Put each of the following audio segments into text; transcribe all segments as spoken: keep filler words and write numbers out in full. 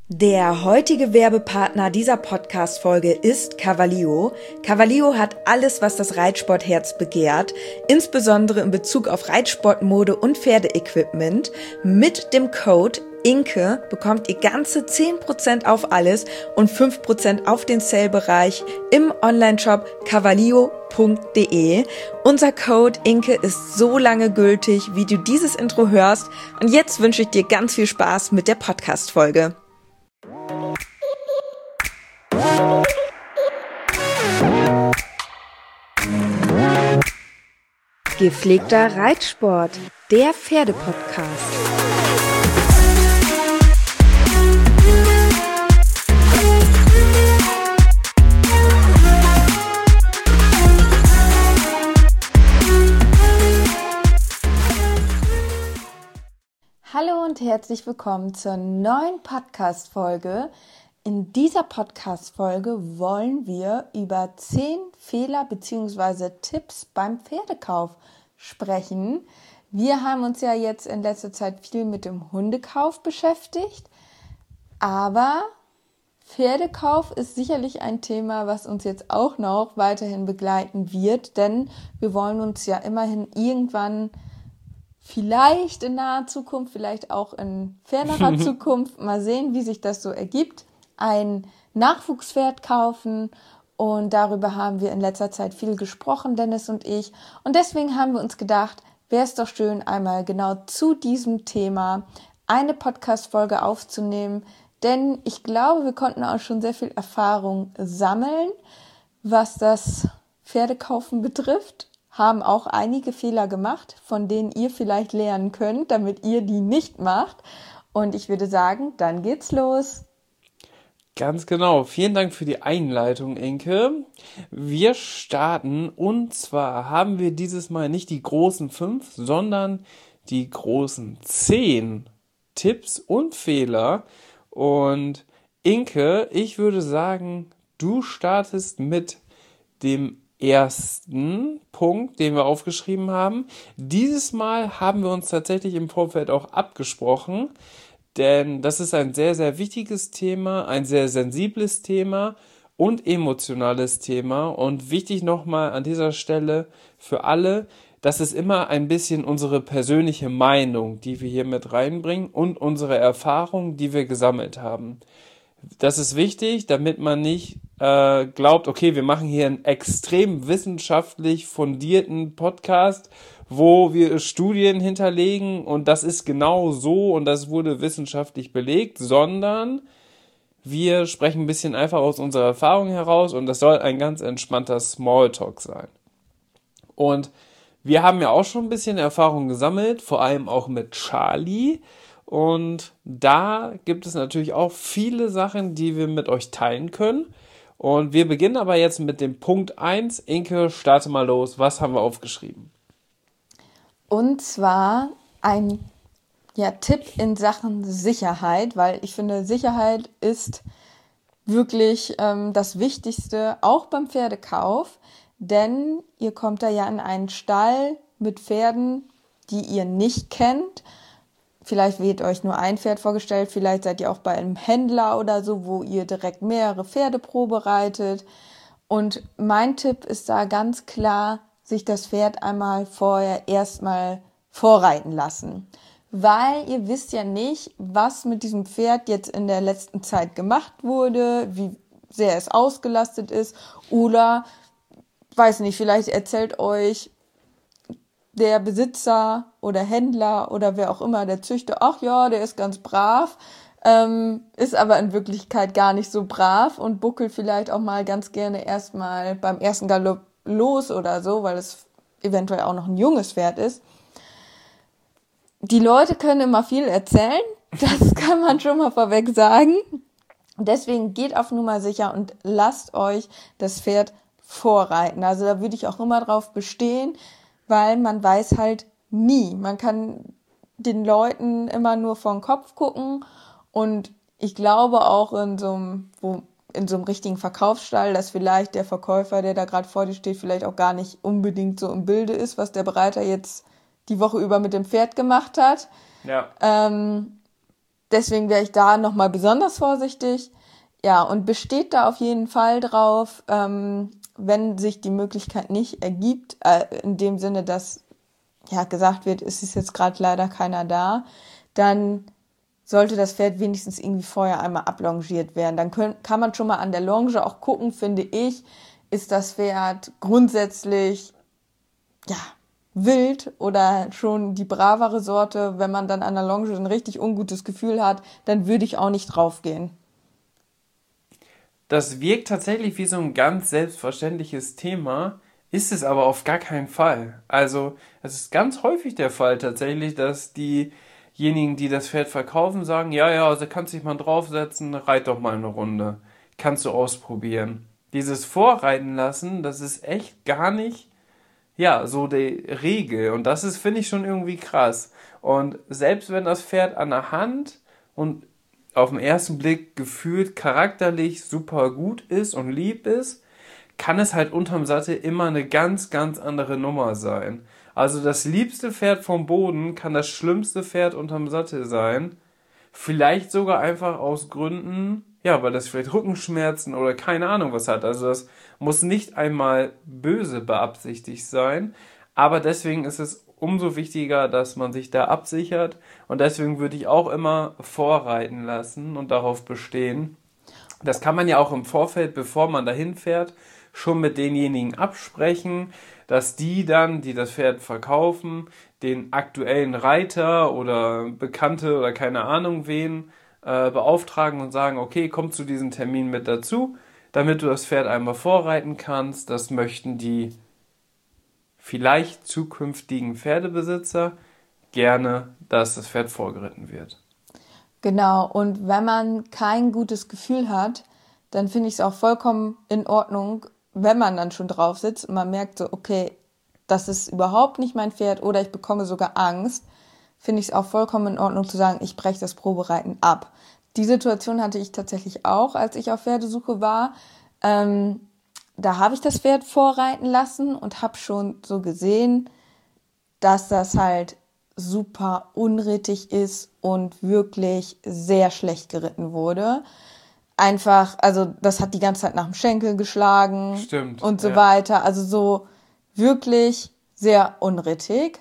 Der heutige Werbepartner dieser Podcast-Folge ist Cavallio. Cavallio hat alles, was das Reitsportherz begehrt, insbesondere in Bezug auf Reitsportmode und Pferdeequipment. Mit dem Code Inke bekommt ihr ganze zehn Prozent auf alles und fünf Prozent auf den Sale-Bereich im Onlineshop cavallio punkt de. Unser Code Inke ist so lange gültig, wie du dieses Intro hörst. Und jetzt wünsche ich dir ganz viel Spaß mit der Podcast-Folge. Gepflegter Reitsport, der Pferdepodcast. Hallo und herzlich willkommen zur neuen Podcast-Folge. In dieser Podcast-Folge wollen wir über zehn Fehler bzw. Tipps beim Pferdekauf sprechen. Wir haben uns ja jetzt in letzter Zeit viel mit dem Hundekauf beschäftigt, aber Pferdekauf ist sicherlich ein Thema, was uns jetzt auch noch weiterhin begleiten wird, denn wir wollen uns ja immerhin irgendwann vielleicht in naher Zukunft, vielleicht auch in fernerer Zukunft, mal sehen, wie sich das so ergibt, ein Nachwuchspferd kaufen, und darüber haben wir in letzter Zeit viel gesprochen, Dennis und ich, und deswegen haben wir uns gedacht, wäre es doch schön, einmal genau zu diesem Thema eine Podcast-Folge aufzunehmen, denn ich glaube, wir konnten auch schon sehr viel Erfahrung sammeln, was das Pferdekaufen betrifft, haben auch einige Fehler gemacht, von denen ihr vielleicht lernen könnt, damit ihr die nicht macht, und ich würde sagen, dann geht's los. Ganz genau. Vielen Dank für die Einleitung, Inke. Wir starten, und zwar haben wir dieses Mal nicht die großen fünf, sondern die großen zehn Tipps und Fehler. Und Inke, ich würde sagen, du startest mit dem ersten Punkt, den wir aufgeschrieben haben. Dieses Mal haben wir uns tatsächlich im Vorfeld auch abgesprochen, denn das ist ein sehr, sehr wichtiges Thema, ein sehr sensibles Thema und emotionales Thema. Und wichtig nochmal an dieser Stelle für alle, das ist immer ein bisschen unsere persönliche Meinung, die wir hier mit reinbringen, und unsere Erfahrung, die wir gesammelt haben. Das ist wichtig, damit man nicht äh, glaubt, okay, wir machen hier einen extrem wissenschaftlich fundierten Podcast, wo wir Studien hinterlegen und das ist genau so und das wurde wissenschaftlich belegt, sondern wir sprechen ein bisschen einfach aus unserer Erfahrung heraus und das soll ein ganz entspannter Smalltalk sein. Und wir haben ja auch schon ein bisschen Erfahrung gesammelt, vor allem auch mit Charlie, und da gibt es natürlich auch viele Sachen, die wir mit euch teilen können. Und wir beginnen aber jetzt mit dem Punkt eins. Inke, starte mal los. Was haben wir aufgeschrieben? Und zwar ein ja, Tipp in Sachen Sicherheit, weil ich finde, Sicherheit ist wirklich ähm, das Wichtigste, auch beim Pferdekauf, denn ihr kommt da ja in einen Stall mit Pferden, die ihr nicht kennt. Vielleicht wird euch nur ein Pferd vorgestellt, vielleicht seid ihr auch bei einem Händler oder so, wo ihr direkt mehrere Pferde probereitet. Und mein Tipp ist da ganz klar, sich das Pferd einmal vorher erstmal vorreiten lassen. Weil ihr wisst ja nicht, was mit diesem Pferd jetzt in der letzten Zeit gemacht wurde, wie sehr es ausgelastet ist, oder, weiß nicht, vielleicht erzählt euch der Besitzer oder Händler oder wer auch immer, der Züchter, ach ja, der ist ganz brav, ähm, ist aber in Wirklichkeit gar nicht so brav und buckelt vielleicht auch mal ganz gerne erstmal beim ersten Galopp los oder so, weil es eventuell auch noch ein junges Pferd ist. Die Leute können immer viel erzählen, das kann man schon mal vorweg sagen. Deswegen geht auf Nummer sicher und lasst euch das Pferd vorreiten. Also da würde ich auch immer drauf bestehen, weil man weiß halt nie. Man kann den Leuten immer nur vor den Kopf gucken, und ich glaube auch in so einem, wo, in so einem richtigen Verkaufsstall, dass vielleicht der Verkäufer, der da gerade vor dir steht, vielleicht auch gar nicht unbedingt so im Bilde ist, was der Bereiter jetzt die Woche über mit dem Pferd gemacht hat. Ja. Ähm, deswegen wäre ich da nochmal besonders vorsichtig. Ja, und besteht da auf jeden Fall drauf, ähm, wenn sich die Möglichkeit nicht ergibt, äh, in dem Sinne, dass ja gesagt wird, es ist jetzt gerade leider keiner da, dann sollte das Pferd wenigstens irgendwie vorher einmal ablongiert werden. Dann können, kann man schon mal an der Longe auch gucken, finde ich, ist das Pferd grundsätzlich ja wild oder schon die bravere Sorte. Wenn man dann an der Longe ein richtig ungutes Gefühl hat, dann würde ich auch nicht draufgehen. Das wirkt tatsächlich wie so ein ganz selbstverständliches Thema, ist es aber auf gar keinen Fall. Also es ist ganz häufig der Fall tatsächlich, dass diejenigen, die das Pferd verkaufen, sagen, ja, ja, also kannst dich mal draufsetzen, reit doch mal eine Runde. Kannst du ausprobieren. Dieses Vorreiten lassen, das ist echt gar nicht, ja, so die Regel. Und das ist, finde ich, schon irgendwie krass. Und selbst wenn das Pferd an der Hand und auf den ersten Blick gefühlt charakterlich super gut ist und lieb ist, kann es halt unterm Sattel immer eine ganz, ganz andere Nummer sein. Also das liebste Pferd vom Boden kann das schlimmste Pferd unterm Sattel sein. Vielleicht sogar einfach aus Gründen, ja, weil das vielleicht Rückenschmerzen oder keine Ahnung was hat. Also das muss nicht einmal böse beabsichtigt sein, aber deswegen ist es umso wichtiger, dass man sich da absichert und deswegen würde ich auch immer vorreiten lassen und darauf bestehen. Das kann man ja auch im Vorfeld, bevor man dahin fährt, schon mit denjenigen absprechen, dass die dann, die das Pferd verkaufen, den aktuellen Reiter oder Bekannte oder keine Ahnung wen äh, beauftragen und sagen, okay, komm zu diesem Termin mit dazu, damit du das Pferd einmal vorreiten kannst. Das möchten die vielleicht zukünftigen Pferdebesitzer gerne, dass das Pferd vorgeritten wird. Genau, und wenn man kein gutes Gefühl hat, dann finde ich es auch vollkommen in Ordnung, wenn man dann schon drauf sitzt und man merkt so, okay, das ist überhaupt nicht mein Pferd oder ich bekomme sogar Angst, finde ich es auch vollkommen in Ordnung zu sagen, ich breche das Probereiten ab. Die Situation hatte ich tatsächlich auch, als ich auf Pferdesuche war. Ähm, da habe ich das Pferd vorreiten lassen und habe schon so gesehen, dass das halt super unrittig ist und wirklich sehr schlecht geritten wurde. Einfach, also das hat die ganze Zeit nach dem Schenkel geschlagen. Stimmt, und so ja. weiter. Also so wirklich sehr unrittig.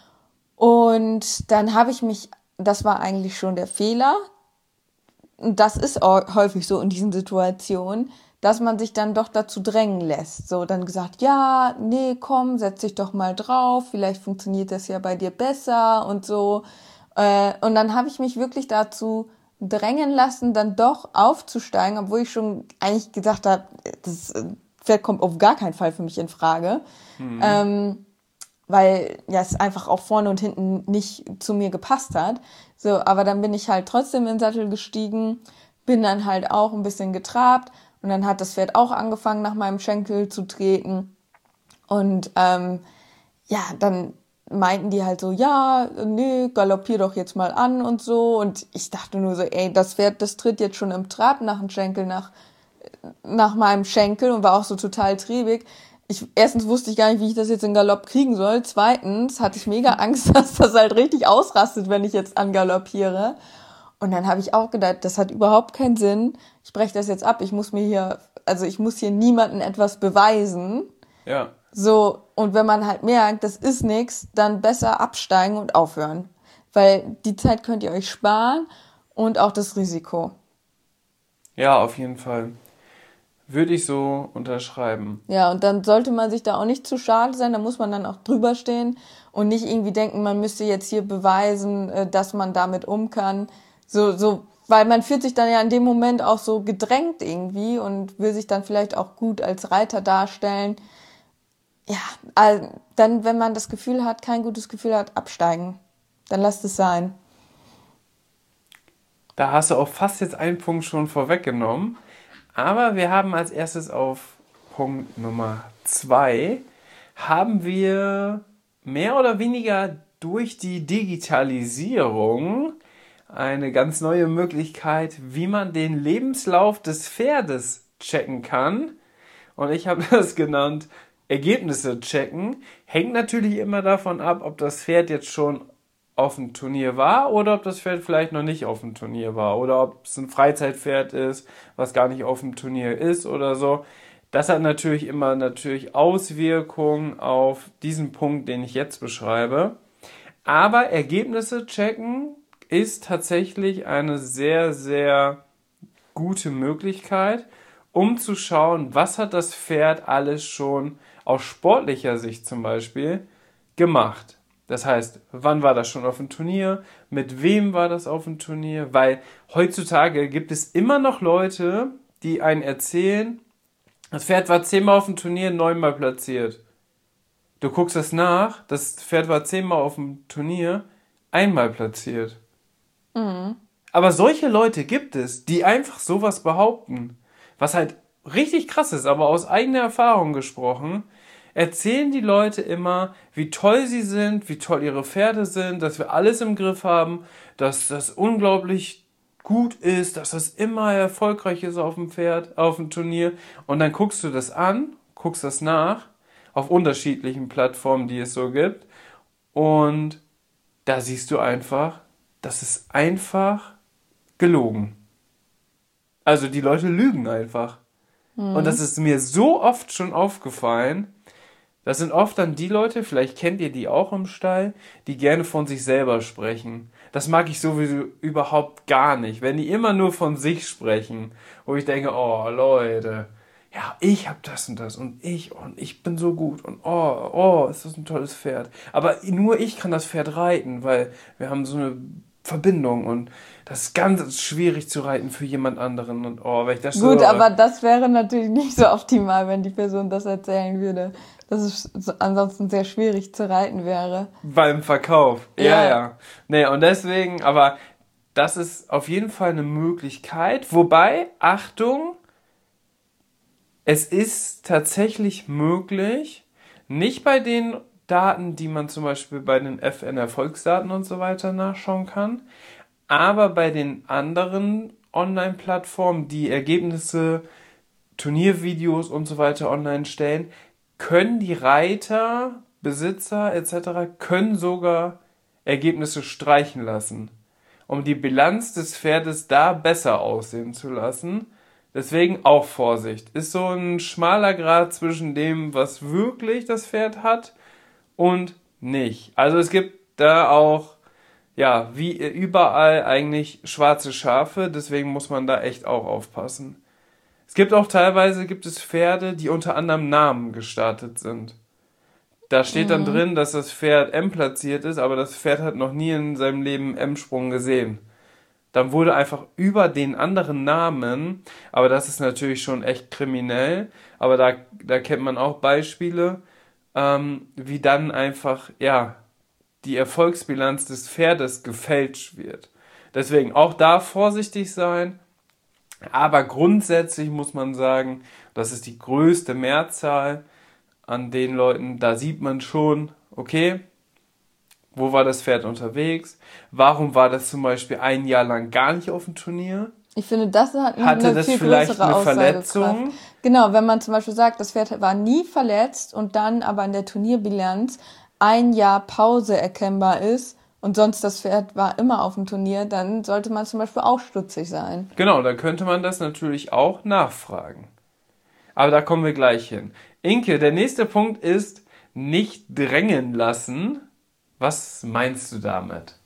Und dann habe ich mich, das war eigentlich schon der Fehler, und das ist auch häufig so in diesen Situationen, dass man sich dann doch dazu drängen lässt. So dann gesagt, ja, nee, komm, setz dich doch mal drauf, vielleicht funktioniert das ja bei dir besser und so. Und dann habe ich mich wirklich dazu drängen lassen, dann doch aufzusteigen, obwohl ich schon eigentlich gesagt habe, das Pferd kommt auf gar keinen Fall für mich in Frage. Mhm. Ähm, weil ja es einfach auch vorne und hinten nicht zu mir gepasst hat. So, aber dann bin ich halt trotzdem in den Sattel gestiegen, bin dann halt auch ein bisschen getrabt und dann hat das Pferd auch angefangen, nach meinem Schenkel zu treten. Und ähm, ja, dann meinten die halt so, ja, nee, galoppier doch jetzt mal an und so. Und ich dachte nur so, ey, das Pferd, das tritt jetzt schon im Trab nach dem Schenkel, nach, nach meinem Schenkel und war auch so total triebig. Ich, erstens wusste ich gar nicht, wie ich das jetzt in Galopp kriegen soll. Zweitens hatte ich mega Angst, dass das halt richtig ausrastet, wenn ich jetzt angaloppiere. Und dann habe ich auch gedacht, das hat überhaupt keinen Sinn. Ich breche das jetzt ab. Ich muss mir hier, also ich muss hier niemandem etwas beweisen. Ja. So, und wenn man halt merkt, das ist nix, dann besser absteigen und aufhören. Weil die Zeit könnt ihr euch sparen und auch das Risiko. Ja, auf jeden Fall. Würde ich so unterschreiben. Ja, und dann sollte man sich da auch nicht zu schade sein, da muss man dann auch drüber stehen und nicht irgendwie denken, man müsste jetzt hier beweisen, dass man damit um kann. So, so, weil man fühlt sich dann ja in dem Moment auch so gedrängt irgendwie und will sich dann vielleicht auch gut als Reiter darstellen. Ja, also dann, wenn man das Gefühl hat, kein gutes Gefühl hat, absteigen. Dann lasst es sein. Da hast du auch fast jetzt einen Punkt schon vorweggenommen. Aber wir haben als erstes auf Punkt Nummer zwei, haben wir mehr oder weniger durch die Digitalisierung eine ganz neue Möglichkeit, wie man den Lebenslauf des Pferdes checken kann. Und ich habe das genannt, Ergebnisse checken. Hängt natürlich immer davon ab, ob das Pferd jetzt schon auf dem Turnier war oder ob das Pferd vielleicht noch nicht auf dem Turnier war oder ob es ein Freizeitpferd ist, was gar nicht auf dem Turnier ist oder so. Das hat natürlich immer natürlich Auswirkungen auf diesen Punkt, den ich jetzt beschreibe. Aber Ergebnisse checken ist tatsächlich eine sehr, sehr gute Möglichkeit, um zu schauen, was hat das Pferd alles schon aus sportlicher Sicht zum Beispiel gemacht. Das heißt, wann war das schon auf dem Turnier? Mit wem war das auf dem Turnier? Weil heutzutage gibt es immer noch Leute, die einen erzählen, das Pferd war zehnmal auf dem Turnier, neunmal platziert. Du guckst das nach, das Pferd war zehnmal auf dem Turnier, einmal platziert. Mhm. Aber solche Leute gibt es, die einfach sowas behaupten. Was halt richtig krass ist, aber aus eigener Erfahrung gesprochen, erzählen die Leute immer, wie toll sie sind, wie toll ihre Pferde sind, dass wir alles im Griff haben, dass das unglaublich gut ist, dass das immer erfolgreich ist auf dem Pferd, auf dem Turnier. Und dann guckst du das an, guckst das nach, auf unterschiedlichen Plattformen, die es so gibt. Und da siehst du einfach, das ist einfach gelogen. Also die Leute lügen einfach. Mhm. Und das ist mir so oft schon aufgefallen. Das sind oft dann die Leute, vielleicht kennt ihr die auch im Stall, die gerne von sich selber sprechen. Das mag ich sowieso überhaupt gar nicht, wenn die immer nur von sich sprechen. Wo ich denke, oh Leute, ja, ich hab das und das und ich und ich bin so gut und oh, oh, ist das ein tolles Pferd. Aber nur ich kann das Pferd reiten, weil wir haben so eine Verbindung und das ist ganz schwierig zu reiten für jemand anderen. Und oh, wenn ich das Gut, so, aber das wäre natürlich nicht so optimal, wenn die Person das erzählen würde. Dass es ansonsten sehr schwierig zu reiten wäre. Beim Verkauf. Ja, Ja. ja. Nee, und deswegen, aber das ist auf jeden Fall eine Möglichkeit. Wobei, Achtung, es ist tatsächlich möglich, nicht bei den Daten, die man zum Beispiel bei den F N-Erfolgsdaten und so weiter nachschauen kann, aber bei den anderen Online-Plattformen, die Ergebnisse, Turniervideos und so weiter online stellen, können die Reiter, Besitzer et cetera können sogar Ergebnisse streichen lassen, um die Bilanz des Pferdes da besser aussehen zu lassen. Deswegen auch Vorsicht. Ist so ein schmaler Grat zwischen dem, was wirklich das Pferd hat und nicht. Also es gibt da auch, ja, wie überall eigentlich schwarze Schafe, deswegen muss man da echt auch aufpassen. Es gibt auch teilweise, gibt es Pferde, die unter anderem Namen gestartet sind. Da steht dann drin, dass das Pferd M platziert ist, aber das Pferd hat noch nie in seinem Leben M-Sprung gesehen. Dann wurde einfach über den anderen Namen, aber das ist natürlich schon echt kriminell, aber da, da kennt man auch Beispiele, ähm, wie dann einfach, ja, die Erfolgsbilanz des Pferdes gefälscht wird. Deswegen auch da vorsichtig sein. Aber grundsätzlich muss man sagen, das ist die größte Mehrzahl an den Leuten, da sieht man schon, okay, wo war das Pferd unterwegs? Warum war das zum Beispiel ein Jahr lang gar nicht auf dem Turnier? Ich finde, das hat eine Hatte das viel vielleicht größere eine Aussagekraft. Verletzung? Genau, wenn man zum Beispiel sagt, das Pferd war nie verletzt und dann aber in der Turnierbilanz ein Jahr Pause erkennbar ist und sonst das Pferd war immer auf dem Turnier, dann sollte man zum Beispiel auch stutzig sein. Genau, da könnte man das natürlich auch nachfragen. Aber da kommen wir gleich hin. Inke, der nächste Punkt ist, nicht drängen lassen. Was meinst du damit?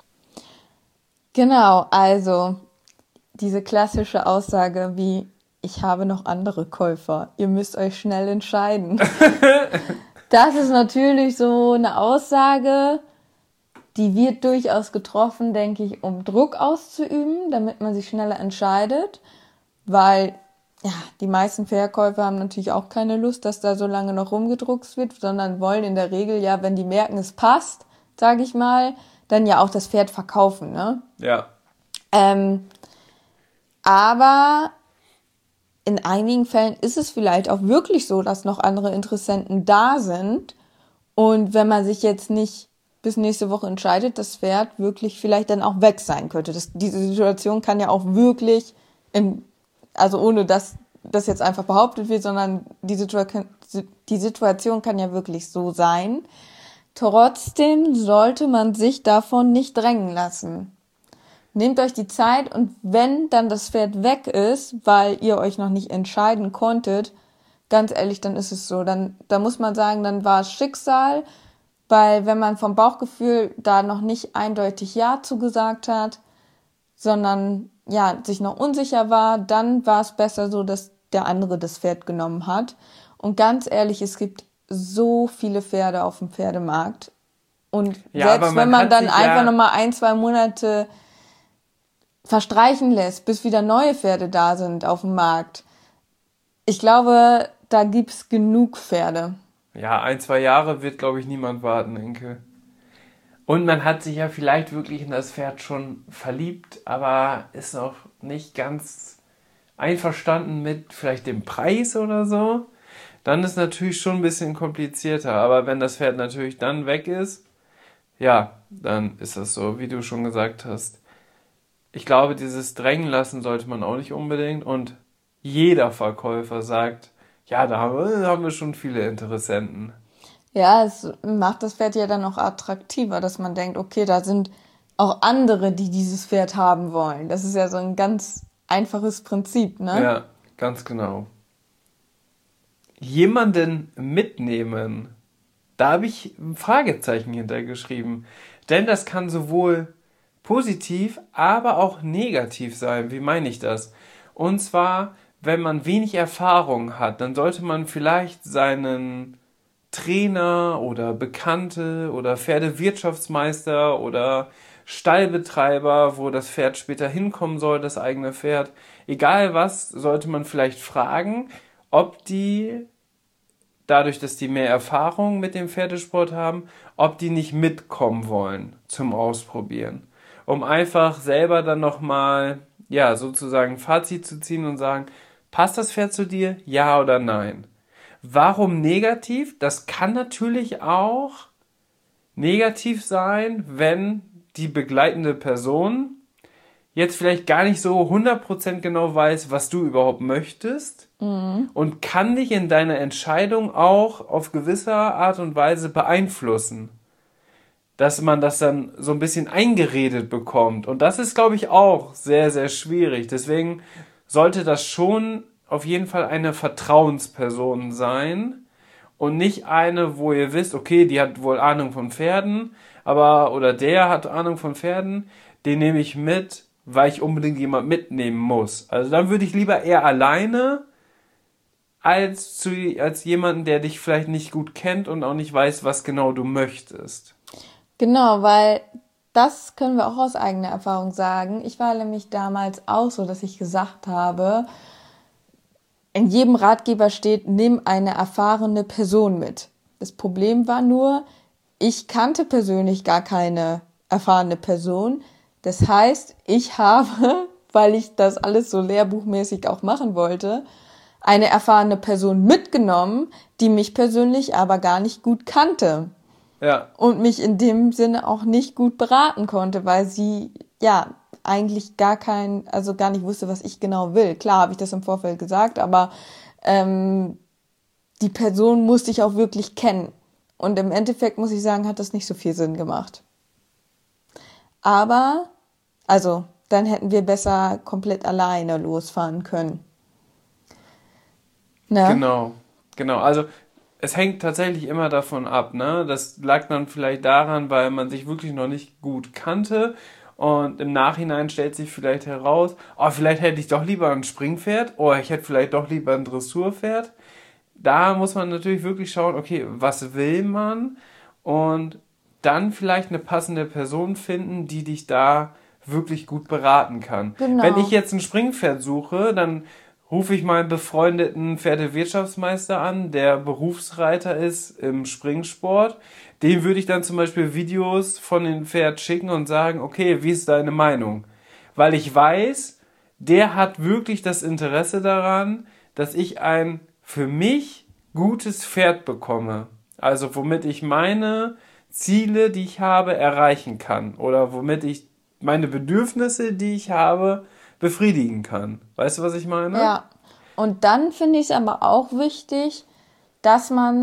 Genau, also diese klassische Aussage wie, ich habe noch andere Käufer, ihr müsst euch schnell entscheiden. Das ist natürlich so eine Aussage, die wird durchaus getroffen, denke ich, um Druck auszuüben, damit man sich schneller entscheidet, weil ja, die meisten Verkäufer haben natürlich auch keine Lust, dass da so lange noch rumgedruckst wird, sondern wollen in der Regel ja, wenn die merken, es passt, sage ich mal, dann ja auch das Pferd verkaufen, ne? Ja. Ähm, aber in einigen Fällen ist es vielleicht auch wirklich so, dass noch andere Interessenten da sind. Und wenn man sich jetzt nicht bis nächste Woche entscheidet, das Pferd wirklich vielleicht dann auch weg sein könnte. Das, diese Situation kann ja auch wirklich, in, also ohne dass das jetzt einfach behauptet wird, sondern die Situation, die Situation kann ja wirklich so sein. Trotzdem sollte man sich davon nicht drängen lassen. Nehmt euch die Zeit und wenn dann das Pferd weg ist, weil ihr euch noch nicht entscheiden konntet, ganz ehrlich, dann ist es so. Dann, da muss man sagen, dann war es Schicksal, weil wenn man vom Bauchgefühl da noch nicht eindeutig Ja zugesagt hat, sondern ja, sich noch unsicher war, dann war es besser so, dass der andere das Pferd genommen hat. Und ganz ehrlich, es gibt so viele Pferde auf dem Pferdemarkt. Und ja, selbst man wenn man dann einfach ja nochmal ein, zwei Monate verstreichen lässt, bis wieder neue Pferde da sind auf dem Markt. Ich glaube, da gibt's genug Pferde. Ja, ein, zwei Jahre wird, glaube ich, niemand warten, Enke. Und man hat sich ja vielleicht wirklich in das Pferd schon verliebt, aber ist noch nicht ganz einverstanden mit vielleicht dem Preis oder so. Dann ist natürlich schon ein bisschen komplizierter. Aber wenn das Pferd natürlich dann weg ist, ja, dann ist das so, wie du schon gesagt hast. Ich glaube, dieses Drängen lassen sollte man auch nicht unbedingt. Und jeder Verkäufer sagt, ja, da haben wir, da haben wir schon viele Interessenten. Ja, es macht das Pferd ja dann auch attraktiver, dass man denkt, okay, da sind auch andere, die dieses Pferd haben wollen. Das ist ja so ein ganz einfaches Prinzip, ne? Ja, ganz genau. Jemanden mitnehmen, da habe ich ein Fragezeichen hintergeschrieben. Denn das kann sowohl positiv, aber auch negativ sein. Wie meine ich das? Und zwar, wenn man wenig Erfahrung hat, dann sollte man vielleicht seinen Trainer oder Bekannte oder Pferdewirtschaftsmeister oder Stallbetreiber, wo das Pferd später hinkommen soll, das eigene Pferd, egal was, sollte man vielleicht fragen, ob die, dadurch, dass die mehr Erfahrung mit dem Pferdesport haben, ob die nicht mitkommen wollen zum Ausprobieren, um einfach selber dann nochmal, ja, sozusagen Fazit zu ziehen und sagen, passt das Pferd zu dir, ja oder nein? Warum negativ? Das kann natürlich auch negativ sein, wenn die begleitende Person jetzt vielleicht gar nicht so hundert Prozent genau weiß, was du überhaupt möchtest mhm. und kann dich in deiner Entscheidung auch auf gewisse Art und Weise beeinflussen. Dass man das dann so ein bisschen eingeredet bekommt. Und das ist, glaube ich, auch sehr, sehr schwierig. Deswegen sollte das schon auf jeden Fall eine Vertrauensperson sein und nicht eine, wo ihr wisst, okay, die hat wohl Ahnung von Pferden, aber oder der hat Ahnung von Pferden, den nehme ich mit, weil ich unbedingt jemand mitnehmen muss. Also dann würde ich lieber eher alleine als zu als jemanden, der dich vielleicht nicht gut kennt und auch nicht weiß, was genau du möchtest. Genau, weil das können wir auch aus eigener Erfahrung sagen. Ich war nämlich damals auch so, dass ich gesagt habe, in jedem Ratgeber steht, nimm eine erfahrene Person mit. Das Problem war nur, ich kannte persönlich gar keine erfahrene Person. Das heißt, ich habe, weil ich das alles so lehrbuchmäßig auch machen wollte, eine erfahrene Person mitgenommen, die mich persönlich aber gar nicht gut kannte. Ja. Und mich in dem Sinne auch nicht gut beraten konnte, weil sie, ja, eigentlich gar kein, also gar nicht wusste, was ich genau will. Klar habe ich das im Vorfeld gesagt, aber ähm, die Person musste ich auch wirklich kennen. Und im Endeffekt, muss ich sagen, hat das nicht so viel Sinn gemacht. Aber, also, dann hätten wir besser komplett alleine losfahren können. Ne? Genau, genau. Also, es hängt tatsächlich immer davon ab, ne? Das lag dann vielleicht daran, weil man sich wirklich noch nicht gut kannte. Und im Nachhinein stellt sich vielleicht heraus, oh, vielleicht hätte ich doch lieber ein Springpferd, oh, ich hätte vielleicht doch lieber ein Dressurpferd. Da muss man natürlich wirklich schauen, okay, was will man? Und dann vielleicht eine passende Person finden, die dich da wirklich gut beraten kann. Genau. Wenn ich jetzt ein Springpferd suche, dann rufe ich meinen befreundeten Pferdewirtschaftsmeister an, der Berufsreiter ist im Springsport. Dem würde ich dann zum Beispiel Videos von dem Pferd schicken und sagen, okay, wie ist deine Meinung? Weil ich weiß, der hat wirklich das Interesse daran, dass ich ein für mich gutes Pferd bekomme. Also womit ich meine Ziele, die ich habe, erreichen kann. Oder womit ich meine Bedürfnisse, die ich habe, befriedigen kann. Weißt du, was ich meine? Ja. Und dann finde ich es aber auch wichtig, dass man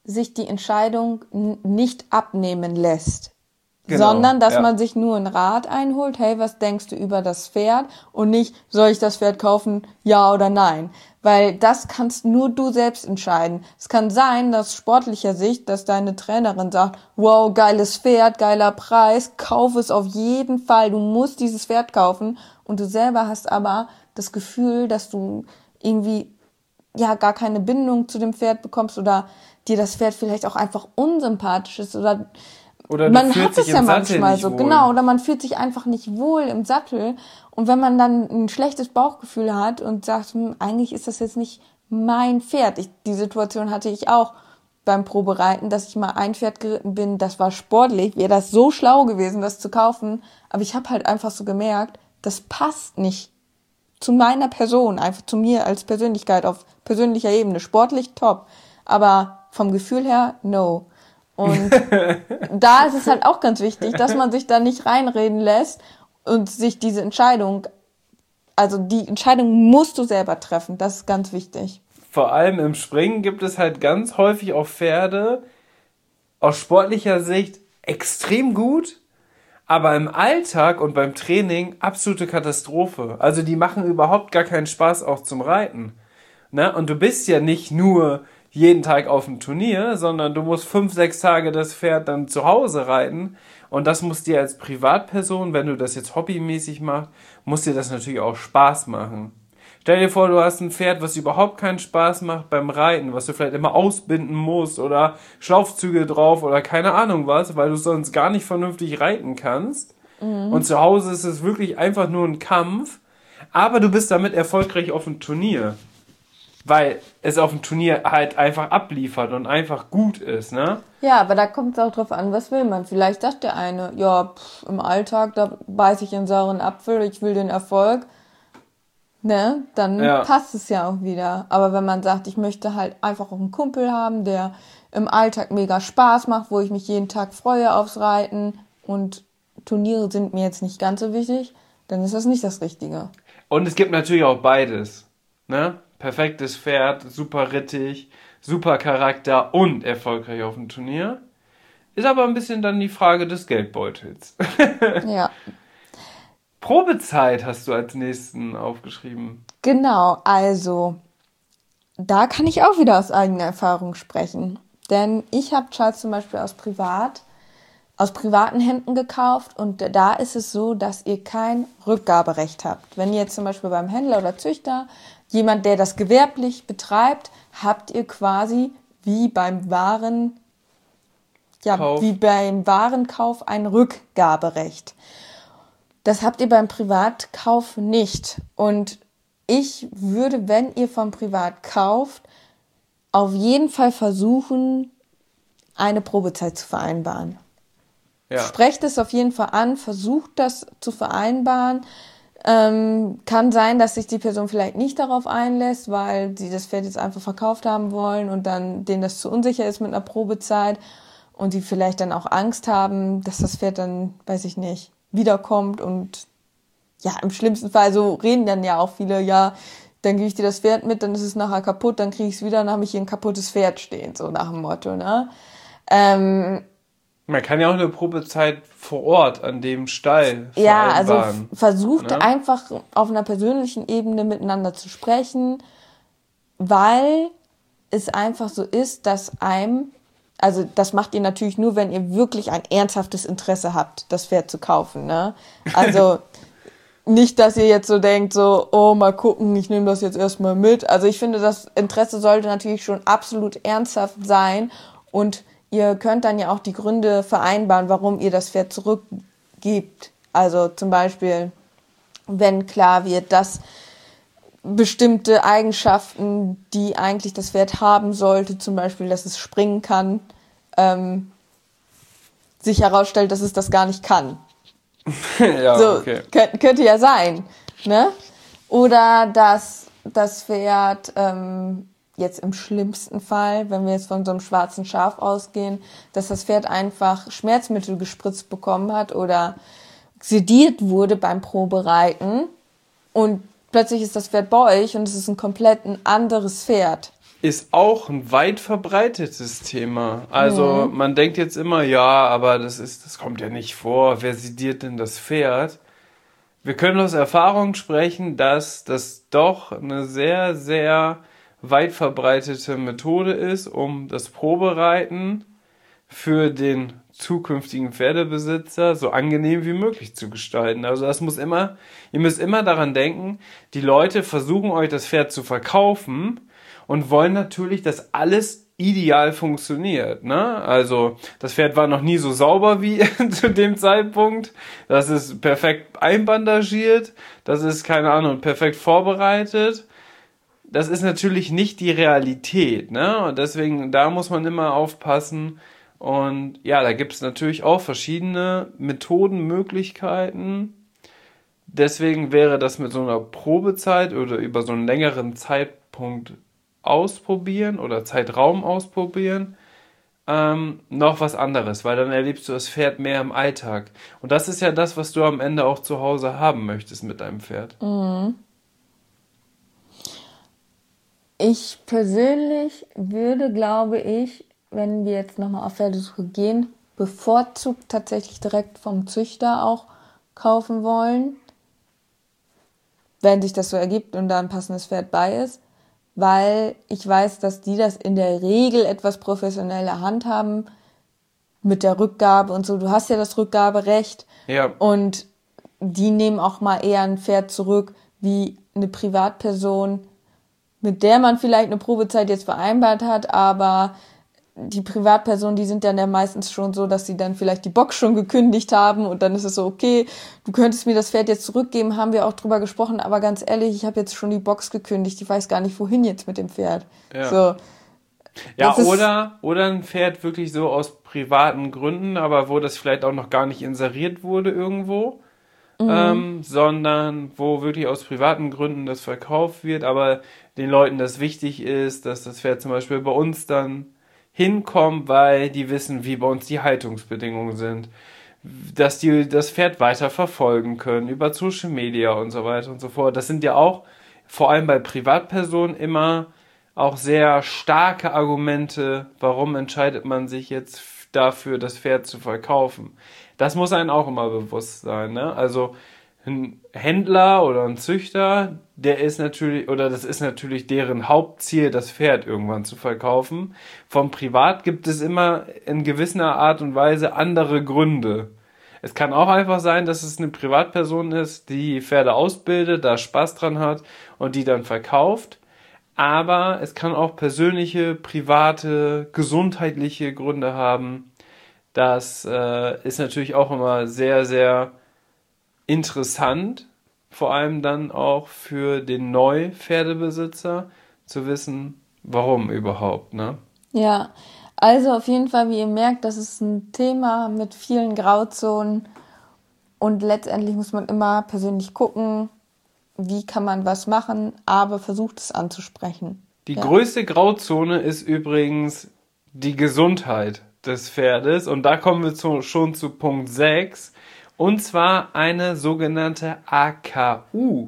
sich die Entscheidung n- nicht abnehmen lässt. Genau, Sondern, dass ja. man sich nur einen Rat einholt, hey, was denkst du über das Pferd? Und nicht, soll ich das Pferd kaufen, ja oder nein? Weil das kannst nur du selbst entscheiden. Es kann sein, dass sportlicher Sicht, dass deine Trainerin sagt, wow, geiles Pferd, geiler Preis, kauf es auf jeden Fall, du musst dieses Pferd kaufen. Und du selber hast aber das Gefühl, dass du irgendwie ja gar keine Bindung zu dem Pferd bekommst oder dir das Pferd vielleicht auch einfach unsympathisch ist oder Oder du man fühlst hat es dich ja im Sattel manchmal nicht so, wohl. genau, oder man fühlt sich einfach nicht wohl im Sattel und wenn man dann ein schlechtes Bauchgefühl hat und sagt, hm, eigentlich ist das jetzt nicht mein Pferd. Ich, die Situation hatte ich auch beim Probereiten, dass ich mal ein Pferd geritten bin, das war sportlich, wäre das so schlau gewesen, das zu kaufen, aber ich habe halt einfach so gemerkt, das passt nicht zu meiner Person, einfach zu mir als Persönlichkeit auf persönlicher Ebene, sportlich top, aber vom Gefühl her, no. Und da ist es halt auch ganz wichtig, dass man sich da nicht reinreden lässt und sich diese Entscheidung, also die Entscheidung musst du selber treffen, das ist ganz wichtig. Vor allem im Springen gibt es halt ganz häufig auch Pferde aus sportlicher Sicht extrem gut, aber im Alltag und beim Training absolute Katastrophe. Also die machen überhaupt gar keinen Spaß auch zum Reiten. Ne? Und du bist ja nicht nur jeden Tag auf dem Turnier, sondern du musst fünf, sechs Tage das Pferd dann zu Hause reiten. Und das muss dir als Privatperson, wenn du das jetzt hobbymäßig machst, muss dir das natürlich auch Spaß machen. Stell dir vor, du hast ein Pferd, was überhaupt keinen Spaß macht beim Reiten, was du vielleicht immer ausbinden musst oder Schnaufzüge drauf oder keine Ahnung was, weil du sonst gar nicht vernünftig reiten kannst. Mhm. Und zu Hause ist es wirklich einfach nur ein Kampf, aber du bist damit erfolgreich auf dem Turnier. Weil es auf dem Turnier halt einfach abliefert und einfach gut ist, ne? Ja, aber da kommt es auch drauf an, was will man. Vielleicht sagt der eine, ja, pff, im Alltag, da beiß ich einen sauren Apfel, ich will den Erfolg. Ne? Dann Ja. passt es ja auch wieder. Aber wenn man sagt, ich möchte halt einfach auch einen Kumpel haben, der im Alltag mega Spaß macht, wo ich mich jeden Tag freue aufs Reiten und Turniere sind mir jetzt nicht ganz so wichtig, dann ist das nicht das Richtige. Und es gibt natürlich auch beides, ne? Perfektes Pferd, super rittig, super Charakter und erfolgreich auf dem Turnier. Ist aber ein bisschen dann die Frage des Geldbeutels. Ja. Probezeit hast du als nächsten aufgeschrieben. Genau, also da kann ich auch wieder aus eigener Erfahrung sprechen. Denn ich habe Charles zum Beispiel aus privat, aus privaten Händen gekauft und da ist es so, dass ihr kein Rückgaberecht habt. Wenn ihr jetzt zum Beispiel beim Händler oder Züchter jemand, der das gewerblich betreibt, habt ihr quasi wie beim Waren, ja, Kauf. wie beim Warenkauf ein Rückgaberecht. Das habt ihr beim Privatkauf nicht. Und ich würde, wenn ihr vom Privat kauft, auf jeden Fall versuchen, eine Probezeit zu vereinbaren. Ja. Sprecht es auf jeden Fall an, versucht das zu vereinbaren. Ähm, kann sein, dass sich die Person vielleicht nicht darauf einlässt, weil sie das Pferd jetzt einfach verkauft haben wollen und dann denen das zu unsicher ist mit einer Probezeit und die vielleicht dann auch Angst haben, dass das Pferd dann, weiß ich nicht, wiederkommt und ja, im schlimmsten Fall, so reden dann ja auch viele, ja, dann gebe ich dir das Pferd mit, dann ist es nachher kaputt, dann kriege ich es wieder, dann habe ich hier ein kaputtes Pferd stehen, so nach dem Motto, ne? Ähm, Man kann ja auch eine Probezeit vor Ort an dem Stall Ja, also vereinbaren, f- versucht ne? einfach auf einer persönlichen Ebene miteinander zu sprechen, weil es einfach so ist, dass einem, also das macht ihr natürlich nur, wenn ihr wirklich ein ernsthaftes Interesse habt, das Pferd zu kaufen, ne? Also nicht, dass ihr jetzt so denkt, so, oh, mal gucken, ich nehme das jetzt erstmal mit. Also ich finde, das Interesse sollte natürlich schon absolut ernsthaft sein und ihr könnt dann ja auch die Gründe vereinbaren, warum ihr das Pferd zurückgebt. Also zum Beispiel, wenn klar wird, dass bestimmte Eigenschaften, die eigentlich das Pferd haben sollte, zum Beispiel, dass es springen kann, ähm, sich herausstellt, dass es das gar nicht kann. Ja, So, okay. könnte, könnte ja sein, ne? Oder dass das Pferd ähm, jetzt im schlimmsten Fall, wenn wir jetzt von so einem schwarzen Schaf ausgehen, dass das Pferd einfach Schmerzmittel gespritzt bekommen hat oder sediert wurde beim Probereiten und plötzlich ist das Pferd bei euch und es ist ein komplett ein anderes Pferd. ist auch ein weit verbreitetes Thema. Also Mhm. man denkt jetzt immer, ja, aber das ist, das kommt ja nicht vor. Wer sediert denn das Pferd? Wir können aus Erfahrung sprechen, dass das doch eine sehr, sehr weit verbreitete Methode ist, um das Probereiten für den zukünftigen Pferdebesitzer so angenehm wie möglich zu gestalten. Also das muss immer, ihr müsst immer daran denken, die Leute versuchen euch das Pferd zu verkaufen und wollen natürlich, dass alles ideal funktioniert, ne? Also das Pferd war noch nie so sauber wie zu dem Zeitpunkt. Das ist perfekt einbandagiert. Das ist, keine Ahnung, perfekt vorbereitet. Das ist natürlich nicht die Realität, ne? Und deswegen, da muss man immer aufpassen. Und ja, da gibt es natürlich auch verschiedene Methoden, Möglichkeiten. Deswegen wäre das mit so einer Probezeit oder über so einen längeren Zeitpunkt ausprobieren oder Zeitraum ausprobieren, ähm, noch was anderes, weil dann erlebst du das Pferd mehr im Alltag. Und das ist ja das, was du am Ende auch zu Hause haben möchtest mit deinem Pferd. Mhm. Ich persönlich würde, glaube ich, wenn wir jetzt nochmal auf Pferdesuche gehen, bevorzugt tatsächlich direkt vom Züchter auch kaufen wollen, wenn sich das so ergibt und da ein passendes Pferd bei ist, weil ich weiß, dass die das in der Regel etwas professioneller handhaben mit der Rückgabe und so. Du hast ja das Rückgaberecht Ja, und die nehmen auch mal eher ein Pferd zurück wie eine Privatperson, mit der man vielleicht eine Probezeit jetzt vereinbart hat, aber die Privatpersonen, die sind dann ja meistens schon so, dass sie dann vielleicht die Box schon gekündigt haben und dann ist es so, okay, du könntest mir das Pferd jetzt zurückgeben, haben wir auch drüber gesprochen, aber ganz ehrlich, ich habe jetzt schon die Box gekündigt, ich weiß gar nicht, wohin jetzt mit dem Pferd. ja. So, Ja, das ist, oder, oder ein Pferd wirklich so aus privaten Gründen, aber wo das vielleicht auch noch gar nicht inseriert wurde irgendwo, ähm, sondern wo wirklich aus privaten Gründen das verkauft wird, aber den Leuten das wichtig ist, dass das Pferd zum Beispiel bei uns dann hinkommt, weil die wissen, wie bei uns die Haltungsbedingungen sind, dass die das Pferd weiter verfolgen können über Social Media und so weiter und so fort. Das sind ja auch vor allem bei Privatpersonen immer auch sehr starke Argumente, warum entscheidet man sich jetzt dafür, das Pferd zu verkaufen. Das muss einem auch immer bewusst sein, ne? Also ein Händler oder ein Züchter, der ist natürlich, oder das ist natürlich deren Hauptziel, das Pferd irgendwann zu verkaufen. Vom Privat gibt es immer in gewisser Art und Weise andere Gründe. Es kann auch einfach sein, dass es eine Privatperson ist, die Pferde ausbildet, da Spaß dran hat und die dann verkauft. Aber es kann auch persönliche, private, gesundheitliche Gründe haben. Das äh, ist natürlich auch immer sehr, sehr interessant, vor allem dann auch für den Neupferdebesitzer zu wissen, warum überhaupt, ne? ja, also auf jeden Fall, wie ihr merkt, das ist ein Thema mit vielen Grauzonen und letztendlich muss man immer persönlich gucken, wie kann man was machen, aber versucht es anzusprechen. Die Ja. größte Grauzone ist übrigens die Gesundheit des Pferdes und da kommen wir zu, schon zu Punkt sechs und zwar eine sogenannte A K U,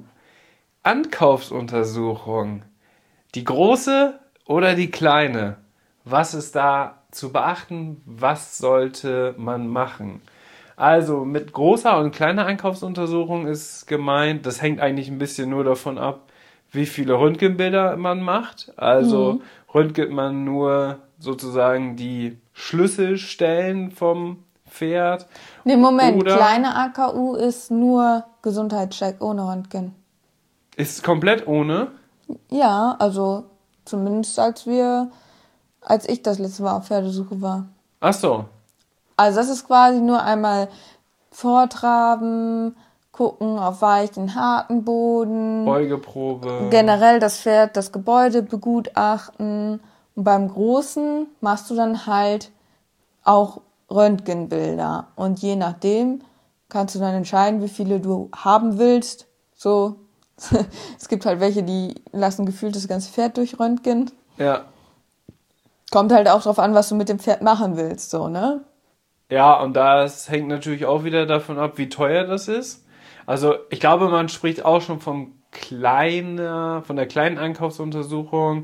Ankaufsuntersuchung. Die große oder die kleine? Was ist da zu beachten? Was sollte man machen? Also mit großer und kleiner Einkaufsuntersuchung ist gemeint, das hängt eigentlich ein bisschen nur davon ab, wie viele Röntgenbilder man macht. Also Mhm. röntgt man nur sozusagen die Schlüsselstellen vom Pferd. Nee, Moment, Oder- kleine A K U ist nur Gesundheitscheck ohne Röntgen. Ist komplett ohne. Ja, also zumindest als wir, als ich das letzte Mal auf Pferdesuche war. Ach so. Also das ist quasi nur einmal vortraben, gucken auf weichen, harten Boden, Beugeprobe. generell das Pferd, das Gebäude begutachten. Und beim Großen machst du dann halt auch Röntgenbilder. Und je nachdem kannst du dann entscheiden, wie viele du haben willst. So, es gibt halt welche, die lassen gefühlt das ganze Pferd durchröntgen. Ja. Kommt halt auch drauf an, was du mit dem Pferd machen willst, so, ne? Ja, und das hängt natürlich auch wieder davon ab, wie teuer das ist. Also ich glaube, man spricht auch schon von kleiner, von der kleinen Einkaufsuntersuchung,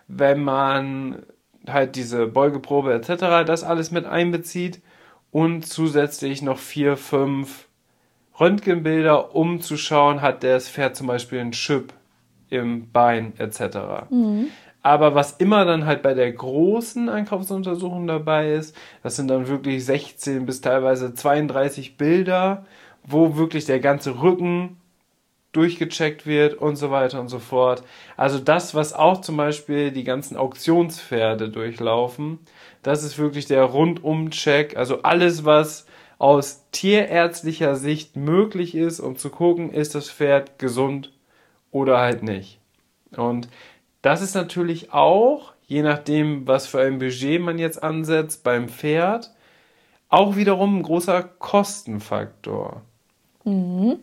wenn man halt diese Beugeprobe et cetera, das alles mit einbezieht und zusätzlich noch vier, fünf Röntgenbilder, um zu schauen, hat das Pferd zum Beispiel einen Chip im Bein et cetera. Mhm. Aber was immer dann halt bei der großen Einkaufsuntersuchung dabei ist, das sind dann wirklich sechzehn bis teilweise zweiunddreißig Bilder, wo wirklich der ganze Rücken durchgecheckt wird und so weiter und so fort. Also das, was auch zum Beispiel die ganzen Auktionspferde durchlaufen, das ist wirklich der Rundum-Check. Also alles, was aus tierärztlicher Sicht möglich ist, um zu gucken, ist das Pferd gesund oder halt nicht. Und das ist natürlich auch, je nachdem, was für ein Budget man jetzt ansetzt beim Pferd, auch wiederum ein großer Kostenfaktor. Mhm.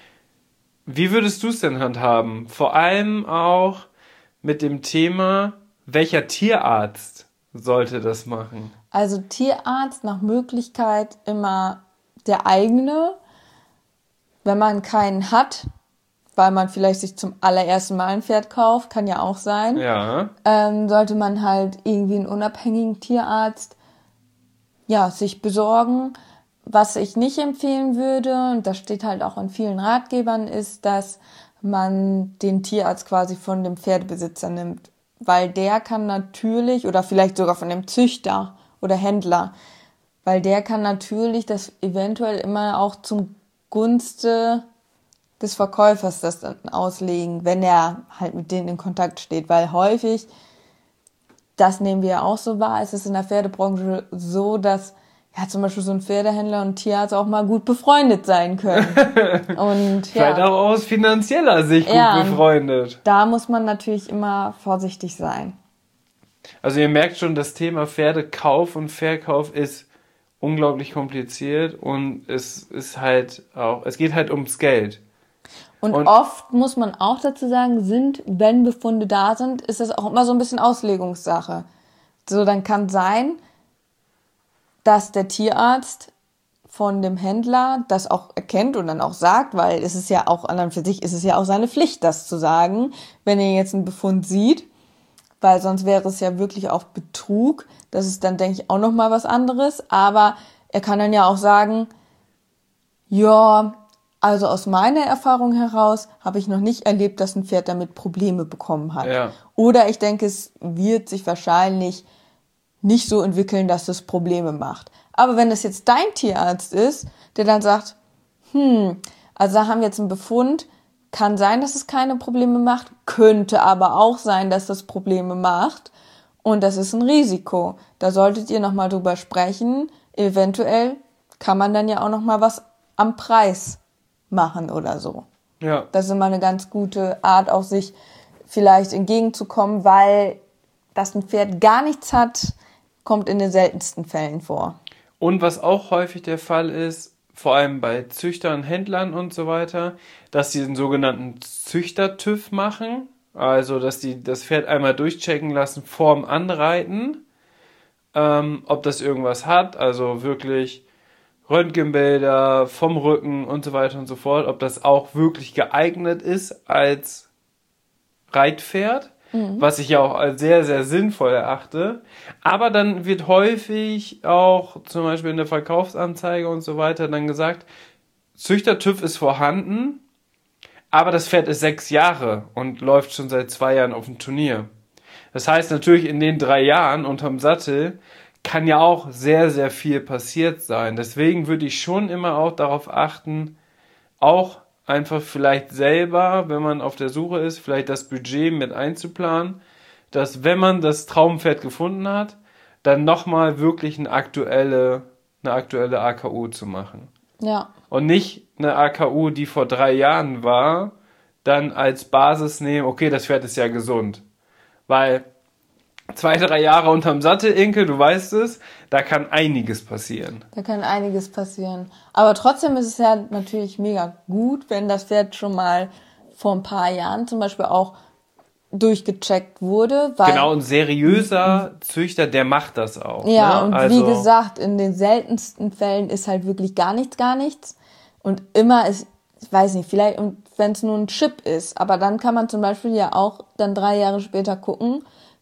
Wie würdest du es denn handhaben? Vor allem auch mit dem Thema, welcher Tierarzt sollte das machen? Also Tierarzt nach Möglichkeit immer der eigene. Wenn man keinen hat, weil man vielleicht sich zum allerersten Mal ein Pferd kauft, kann ja auch sein, ja. ähm, sollte man halt irgendwie einen unabhängigen Tierarzt ja, sich besorgen. Was ich nicht empfehlen würde, und das steht halt auch in vielen Ratgebern, ist, dass man den Tierarzt quasi von dem Pferdebesitzer nimmt. Weil der kann natürlich, oder vielleicht sogar von dem Züchter oder Händler, weil der kann natürlich das eventuell immer auch zum Gunste des Verkäufers das dann auslegen, wenn er halt mit denen in Kontakt steht. Weil häufig, das nehmen wir ja auch so wahr, ist es in der Pferdebranche so, dass ja, zum Beispiel so ein Pferdehändler und Tierarzt auch mal gut befreundet sein können. Und vielleicht ja, auch aus finanzieller Sicht gut ja, befreundet. Da muss man natürlich immer vorsichtig sein. Also ihr merkt schon, das Thema Pferdekauf und Verkauf ist unglaublich kompliziert und es ist halt auch, es geht halt ums Geld. Und, und oft muss man auch dazu sagen, sind, wenn Befunde da sind, ist das auch immer so ein bisschen Auslegungssache. So, dann kann sein, dass der Tierarzt von dem Händler das auch erkennt und dann auch sagt, weil es ist ja auch an und für sich ist es ja auch seine Pflicht, das zu sagen, wenn er jetzt einen Befund sieht, weil sonst wäre es ja wirklich auch Betrug. Das ist dann, denke ich, auch nochmal was anderes. Aber er kann dann ja auch sagen, ja, also aus meiner Erfahrung heraus habe ich noch nicht erlebt, dass ein Pferd damit Probleme bekommen hat. Ja. Oder ich denke, es wird sich wahrscheinlich nicht so entwickeln, dass es Probleme macht. Aber wenn es jetzt dein Tierarzt ist, der dann sagt, hm, also da haben wir jetzt einen Befund, kann sein, dass es keine Probleme macht, könnte aber auch sein, dass das Probleme macht und das ist ein Risiko. Da solltet ihr nochmal drüber sprechen. Eventuell kann man dann ja auch nochmal was am Preis machen oder so. Ja. Das ist immer eine ganz gute Art, auch sich vielleicht entgegenzukommen, weil dass ein Pferd gar nichts hat, kommt in den seltensten Fällen vor. Und was auch häufig der Fall ist, vor allem bei Züchtern, Händlern und so weiter, dass sie den sogenannten Züchter-TÜV machen, also dass die das Pferd einmal durchchecken lassen vorm Anreiten, ähm, ob das irgendwas hat, also wirklich Röntgenbilder vom Rücken und so weiter und so fort, ob das auch wirklich geeignet ist als Reitpferd. Mhm. Was ich ja auch als sehr, sehr sinnvoll erachte. Aber dann wird häufig auch zum Beispiel in der Verkaufsanzeige und so weiter dann gesagt, Züchter-TÜV ist vorhanden, aber das Pferd ist sechs Jahre und läuft schon seit zwei Jahren auf dem Turnier. Das heißt natürlich in den drei Jahren unterm Sattel kann ja auch sehr, sehr viel passiert sein. Deswegen würde ich schon immer auch darauf achten, auch einfach vielleicht selber, wenn man auf der Suche ist, vielleicht das Budget mit einzuplanen, dass wenn man das Traumpferd gefunden hat, dann nochmal wirklich eine aktuelle, eine aktuelle A K U zu machen. Ja. Und nicht eine A K U, die vor drei Jahren war, dann als Basis nehmen, okay, das Pferd ist ja gesund. Weil zwei, drei Jahre unterm Sattel, Inke, du weißt es, da kann einiges passieren. Da kann einiges passieren. Aber trotzdem ist es ja natürlich mega gut, wenn das Pferd schon mal vor ein paar Jahren zum Beispiel auch durchgecheckt wurde. Weil genau, ein seriöser Züchter, der macht das auch. Ja, ne? und also, wie gesagt, in den seltensten Fällen ist halt wirklich gar nichts, gar nichts. Und immer ist, ich weiß nicht, vielleicht, wenn es nur ein Chip ist, aber dann kann man zum Beispiel ja auch dann drei Jahre später gucken,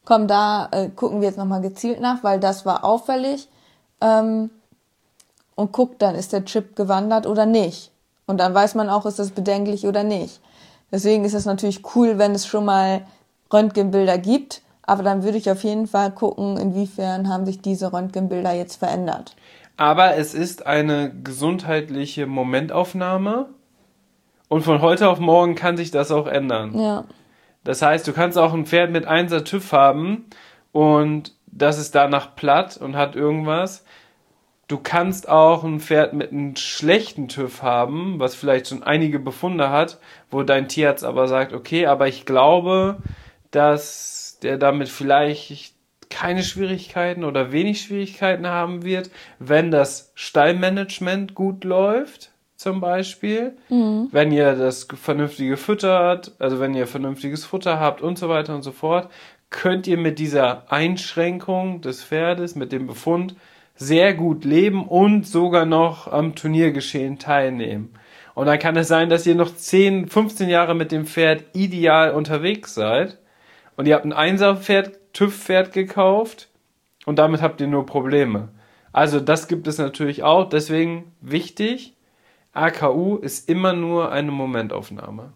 komm, da äh, gucken wir jetzt nochmal gezielt nach, weil das war auffällig. Ähm, und guckt dann, ist der Chip gewandert oder nicht. Und dann weiß man auch, ist das bedenklich oder nicht. Deswegen ist es natürlich cool, wenn es schon mal Röntgenbilder gibt. Aber dann würde ich auf jeden Fall gucken, inwiefern haben sich diese Röntgenbilder jetzt verändert. Aber es ist eine gesundheitliche Momentaufnahme. Und von heute auf morgen kann sich das auch ändern. Ja. Das heißt, du kannst auch ein Pferd mit einser TÜV haben und das ist danach platt und hat irgendwas. Du kannst auch ein Pferd mit einem schlechten TÜV haben, was vielleicht schon einige Befunde hat, wo dein Tierarzt aber sagt, okay, aber ich glaube, dass der damit vielleicht keine Schwierigkeiten oder wenig Schwierigkeiten haben wird, wenn das Stallmanagement gut läuft. Zum Beispiel, mhm. wenn ihr das vernünftige füttert, also wenn ihr vernünftiges Futter habt und so weiter und so fort, könnt ihr mit dieser Einschränkung des Pferdes, mit dem Befund, sehr gut leben und sogar noch am Turniergeschehen teilnehmen. Und dann kann es sein, dass ihr noch zehn, fünfzehn Jahre mit dem Pferd ideal unterwegs seid und ihr habt ein Einser-Pferd, TÜV-Pferd gekauft und damit habt ihr nur Probleme. Also das gibt es natürlich auch, deswegen wichtig, A K U ist immer nur eine Momentaufnahme.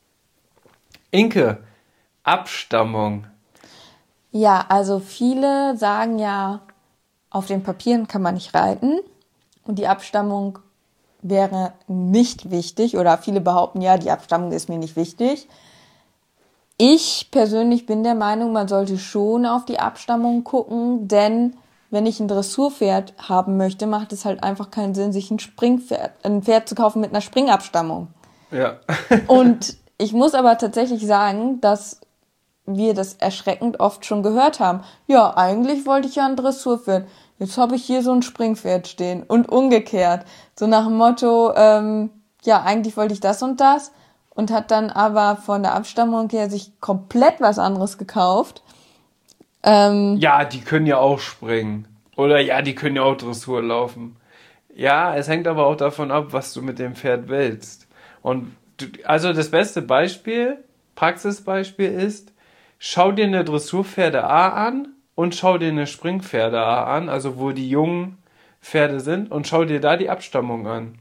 Inke, Abstammung. Ja, also viele sagen ja, auf den Papieren kann man nicht reiten und die Abstammung wäre nicht wichtig oder viele behaupten, ja, die Abstammung ist mir nicht wichtig. Ich persönlich bin der Meinung, man sollte schon auf die Abstammung gucken, denn wenn ich ein Dressurpferd haben möchte, macht es halt einfach keinen Sinn, sich ein Springpferd, ein Pferd zu kaufen mit einer Springabstammung. Ja. Und ich muss aber tatsächlich sagen, dass wir das erschreckend oft schon gehört haben. Ja, eigentlich wollte ich ja ein Dressurpferd. Jetzt habe ich hier so ein Springpferd stehen. Und umgekehrt. So nach dem Motto, ähm, ja, eigentlich wollte ich das und das. Und hat dann aber von der Abstammung her sich komplett was anderes gekauft. Ähm, ja, die können ja auch springen. Oder ja, die können ja auch Dressur laufen. Ja, es hängt aber auch davon ab, was du mit dem Pferd willst. Und du, also das beste Beispiel, Praxisbeispiel ist, schau dir eine Dressurpferde A an und schau dir eine Springpferde A an, also wo die jungen Pferde sind, und schau dir da die Abstammung an.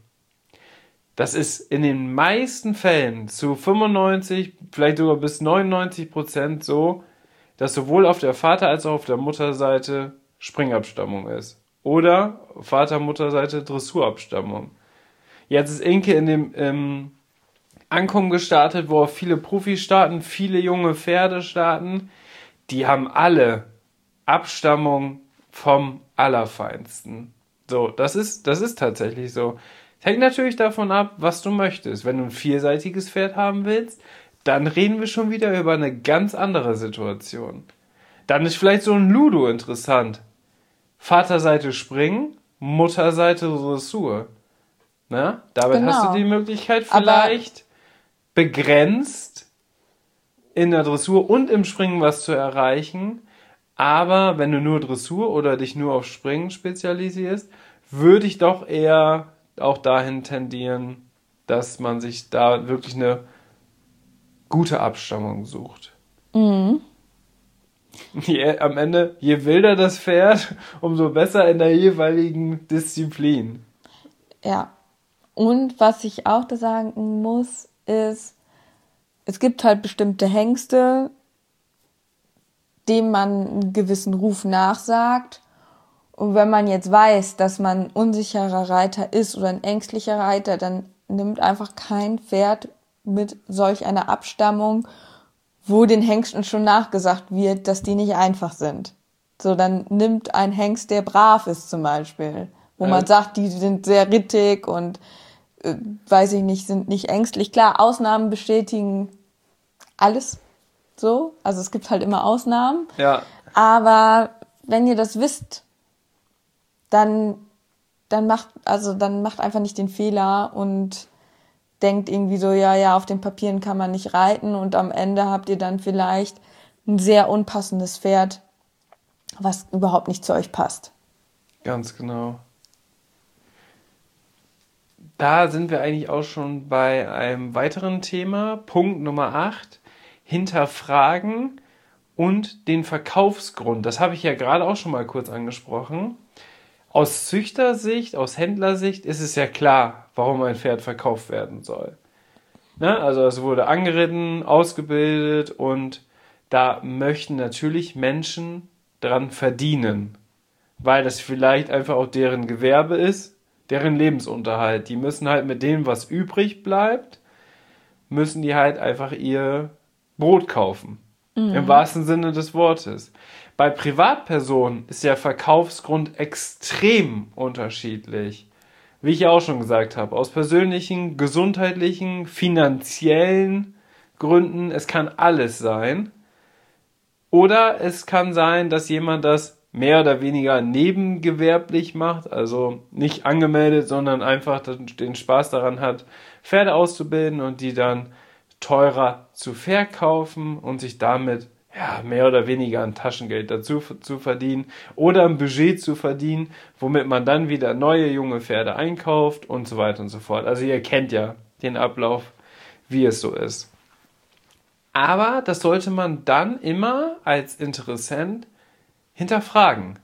Das ist in den meisten Fällen zu fünfundneunzig, vielleicht sogar bis neunundneunzig Prozent so, dass sowohl auf der Vater- als auch auf der Mutterseite Springabstammung ist. Oder Vater-Mutter-Seite Dressurabstammung. Jetzt ist Inke in dem ähm, Ankommen gestartet, wo auch viele Profis starten, viele junge Pferde starten. Die haben alle Abstammung vom Allerfeinsten. So, das ist, das ist tatsächlich so. Es hängt natürlich davon ab, was du möchtest. Wenn du ein vierseitiges Pferd haben willst, dann reden wir schon wieder über eine ganz andere Situation. Dann ist vielleicht so ein Ludo interessant. Vaterseite Springen, Mutterseite Dressur. Na, damit Genau. hast du die Möglichkeit vielleicht Aber begrenzt in der Dressur und im Springen was zu erreichen. Aber wenn du nur Dressur oder dich nur auf Springen spezialisierst, würde ich doch eher auch dahin tendieren, dass man sich da wirklich eine gute Abstammung sucht. Mhm. Je, am Ende, je wilder das Pferd, umso besser in der jeweiligen Disziplin. Ja. Und was ich auch da sagen muss, ist, es gibt halt bestimmte Hengste, dem man einen gewissen Ruf nachsagt. Und wenn man jetzt weiß, dass man ein unsicherer Reiter ist oder ein ängstlicher Reiter, dann nimmt einfach kein Pferd mit solch einer Abstammung, wo den Hengsten schon nachgesagt wird, dass die nicht einfach sind. So, dann nimmt ein Hengst, der brav ist zum Beispiel, wo ja. man sagt, die sind sehr rittig und äh, weiß ich nicht, sind nicht ängstlich. Klar, Ausnahmen bestätigen alles so, also es gibt halt immer Ausnahmen. Ja. Aber wenn ihr das wisst, dann dann macht also dann macht einfach nicht den Fehler und denkt irgendwie so, ja, ja, auf den Papieren kann man nicht reiten und am Ende habt ihr dann vielleicht ein sehr unpassendes Pferd, was überhaupt nicht zu euch passt. Ganz genau. Da sind wir eigentlich auch schon bei einem weiteren Thema, Punkt Nummer acht, hinterfragen und den Verkaufsgrund. Das habe ich ja gerade auch schon mal kurz angesprochen. Aus Züchtersicht, aus Händlersicht ist es ja klar, warum ein Pferd verkauft werden soll. Ne? Also es wurde angeritten, ausgebildet und da möchten natürlich Menschen dran verdienen, weil das vielleicht einfach auch deren Gewerbe ist, deren Lebensunterhalt. Die müssen halt mit dem, was übrig bleibt, müssen die halt einfach ihr Brot kaufen. Mhm. Im wahrsten Sinne des Wortes. Bei Privatpersonen ist der Verkaufsgrund extrem unterschiedlich. Wie ich ja auch schon gesagt habe, aus persönlichen, gesundheitlichen, finanziellen Gründen, es kann alles sein. Oder es kann sein, dass jemand das mehr oder weniger nebengewerblich macht, also nicht angemeldet, sondern einfach den Spaß daran hat, Pferde auszubilden und die dann teurer zu verkaufen und sich damit ja, mehr oder weniger ein Taschengeld dazu zu verdienen oder ein Budget zu verdienen, womit man dann wieder neue junge Pferde einkauft und so weiter und so fort. Also ihr kennt ja den Ablauf, wie es so ist. Aber das sollte man dann immer als Interessent hinterfragen.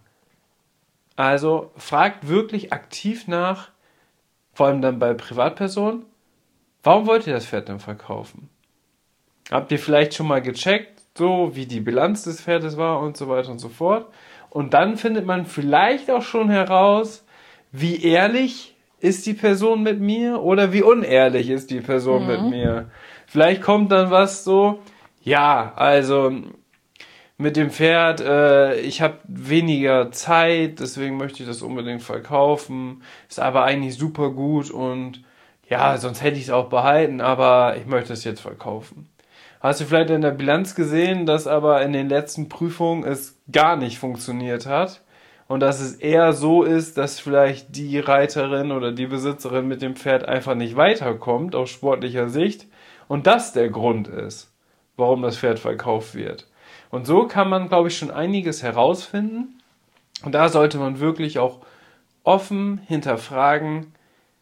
Also fragt wirklich aktiv nach, vor allem dann bei Privatpersonen, warum wollt ihr das Pferd denn verkaufen? Habt ihr vielleicht schon mal gecheckt, so wie die Bilanz des Pferdes war und so weiter und so fort. Und dann findet man vielleicht auch schon heraus, wie ehrlich ist die Person mit mir oder wie unehrlich ist die Person mhm. mit mir. Vielleicht kommt dann was so, ja, also mit dem Pferd, äh, ich habe weniger Zeit, deswegen möchte ich das unbedingt verkaufen, ist aber eigentlich super gut und ja, sonst hätte ich es auch behalten, aber ich möchte es jetzt verkaufen. Hast du vielleicht in der Bilanz gesehen, dass aber in den letzten Prüfungen es gar nicht funktioniert hat und dass es eher so ist, dass vielleicht die Reiterin oder die Besitzerin mit dem Pferd einfach nicht weiterkommt aus sportlicher Sicht und das der Grund ist, warum das Pferd verkauft wird. Und so kann man, glaube ich, schon einiges herausfinden und da sollte man wirklich auch offen hinterfragen,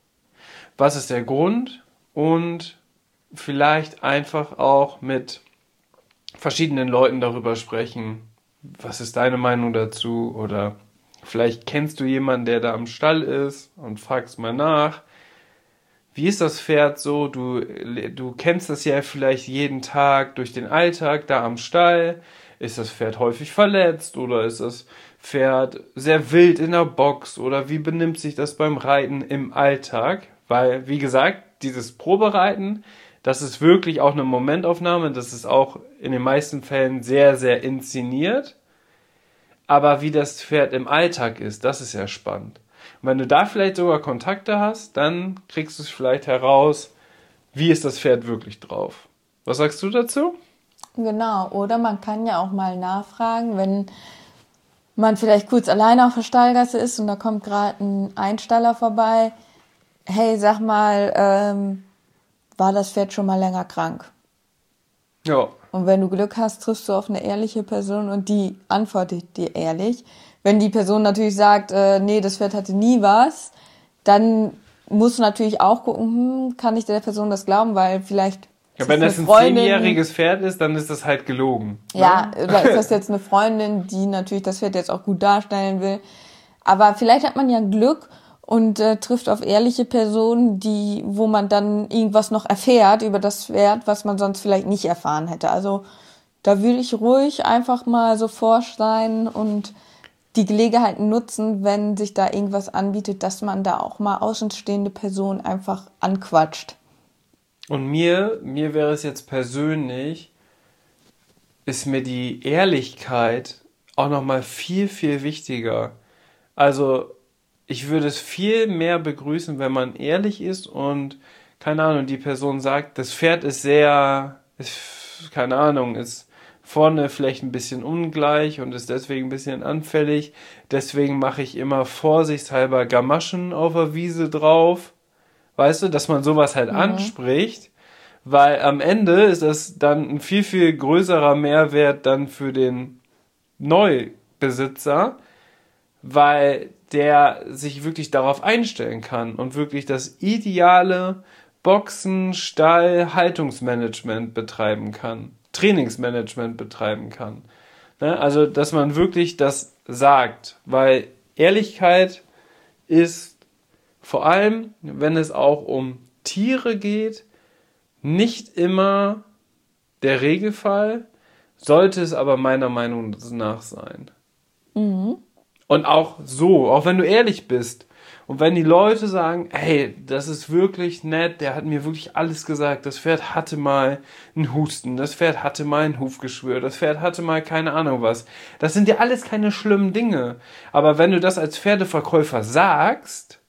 was ist der Grund und vielleicht einfach auch mit verschiedenen Leuten darüber sprechen. Was ist deine Meinung dazu? Oder vielleicht kennst du jemanden, der da am Stall ist und fragst mal nach. Wie ist das Pferd so? Du, du kennst das ja vielleicht jeden Tag durch den Alltag da am Stall. Ist das Pferd häufig verletzt oder ist das Pferd sehr wild in der Box? Oder wie benimmt sich das beim Reiten im Alltag? Weil, wie gesagt, dieses Probereiten, das ist wirklich auch eine Momentaufnahme, das ist auch in den meisten Fällen sehr, sehr inszeniert. Aber wie das Pferd im Alltag ist, das ist ja spannend. Und wenn du da vielleicht sogar Kontakte hast, dann kriegst du es vielleicht heraus, wie ist das Pferd wirklich drauf. Was sagst du dazu? Genau, oder man kann ja auch mal nachfragen, wenn man vielleicht kurz alleine auf der Stallgasse ist und da kommt gerade ein Einstaller vorbei. Hey, sag mal, ähm, war das Pferd schon mal länger krank? Ja. Und wenn du Glück hast, triffst du auf eine ehrliche Person und die antwortet dir ehrlich. Wenn die Person natürlich sagt, äh, nee, das Pferd hatte nie was, dann musst du natürlich auch gucken, hm, kann ich der Person das glauben, weil vielleicht ja, wenn das ein zehnjähriges Pferd ist, dann ist das halt gelogen. Ja, ne? Oder ist das jetzt eine Freundin, die natürlich das Pferd jetzt auch gut darstellen will. Aber vielleicht hat man ja Glück und äh, trifft auf ehrliche Personen, die, wo man dann irgendwas noch erfährt über das Pferd, was man sonst vielleicht nicht erfahren hätte. Also da würde ich ruhig einfach mal so forsch sein und die Gelegenheit nutzen, wenn sich da irgendwas anbietet, dass man da auch mal außenstehende Personen einfach anquatscht. Und mir, mir wäre es jetzt persönlich, ist mir die Ehrlichkeit auch nochmal viel, viel wichtiger. Also ich würde es viel mehr begrüßen, wenn man ehrlich ist und, keine Ahnung, die Person sagt, das Pferd ist sehr, ist, keine Ahnung, ist vorne vielleicht ein bisschen ungleich und ist deswegen ein bisschen anfällig. Deswegen mache ich immer vorsichtshalber Gamaschen auf der Wiese drauf. Weißt du, dass man sowas halt mhm. anspricht, weil am Ende ist das dann ein viel, viel größerer Mehrwert dann für den Neubesitzer, weil der sich wirklich darauf einstellen kann und wirklich das ideale Boxen, Stall, Haltungsmanagement betreiben kann. Trainingsmanagement betreiben kann. Ne? Also, dass man wirklich das sagt, weil Ehrlichkeit ist vor allem, wenn es auch um Tiere geht, nicht immer der Regelfall, sollte es aber meiner Meinung nach sein. Mhm. Und auch so, auch wenn du ehrlich bist und wenn die Leute sagen, hey, das ist wirklich nett, der hat mir wirklich alles gesagt, das Pferd hatte mal einen Husten, das Pferd hatte mal ein Hufgeschwür, das Pferd hatte mal keine Ahnung was. Das sind ja alles keine schlimmen Dinge. Aber wenn du das als Pferdeverkäufer sagst,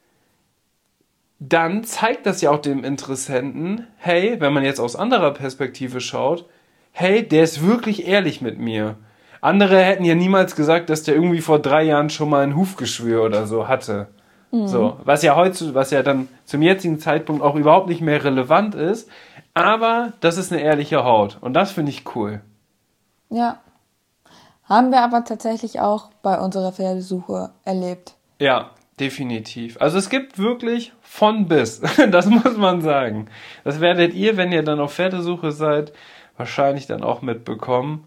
dann zeigt das ja auch dem Interessenten, hey, wenn man jetzt aus anderer Perspektive schaut, hey, der ist wirklich ehrlich mit mir. Andere hätten ja niemals gesagt, dass der irgendwie vor drei Jahren schon mal ein Hufgeschwür oder so hatte. Mhm. So, was ja heute, was ja dann zum jetzigen Zeitpunkt auch überhaupt nicht mehr relevant ist. Aber das ist eine ehrliche Haut. Und das finde ich cool. Ja. Haben wir aber tatsächlich auch bei unserer Pferdesuche erlebt. Ja, definitiv. Also es gibt wirklich von bis. Das muss man sagen. Das werdet ihr, wenn ihr dann auf Pferdesuche seid, wahrscheinlich dann auch mitbekommen.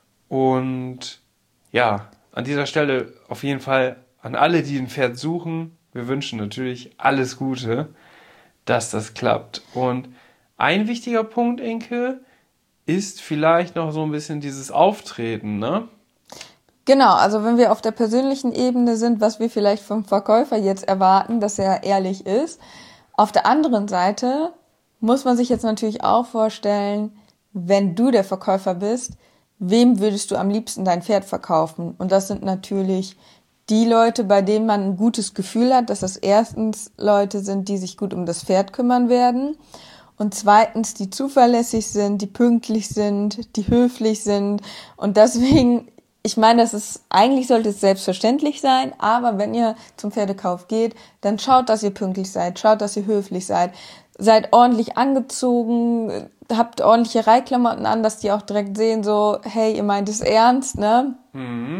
Und ja, an dieser Stelle auf jeden Fall an alle, die ein Pferd suchen, wir wünschen natürlich alles Gute, dass das klappt. Und ein wichtiger Punkt, Inke, ist vielleicht noch so ein bisschen dieses Auftreten, ne? Genau, also wenn wir auf der persönlichen Ebene sind, was wir vielleicht vom Verkäufer jetzt erwarten, dass er ehrlich ist. Auf der anderen Seite muss man sich jetzt natürlich auch vorstellen, wenn du der Verkäufer bist, wem würdest du am liebsten dein Pferd verkaufen? Und das sind natürlich die Leute, bei denen man ein gutes Gefühl hat, dass das erstens Leute sind, die sich gut um das Pferd kümmern werden und zweitens, die zuverlässig sind, die pünktlich sind, die höflich sind. Und deswegen, ich meine, das ist, eigentlich sollte es selbstverständlich sein, aber wenn ihr zum Pferdekauf geht, dann schaut, dass ihr pünktlich seid, schaut, dass ihr höflich seid, seid ordentlich angezogen, habt ordentliche Reitklamotten an, dass die auch direkt sehen, so, hey, ihr meint es ernst, ne? Mhm.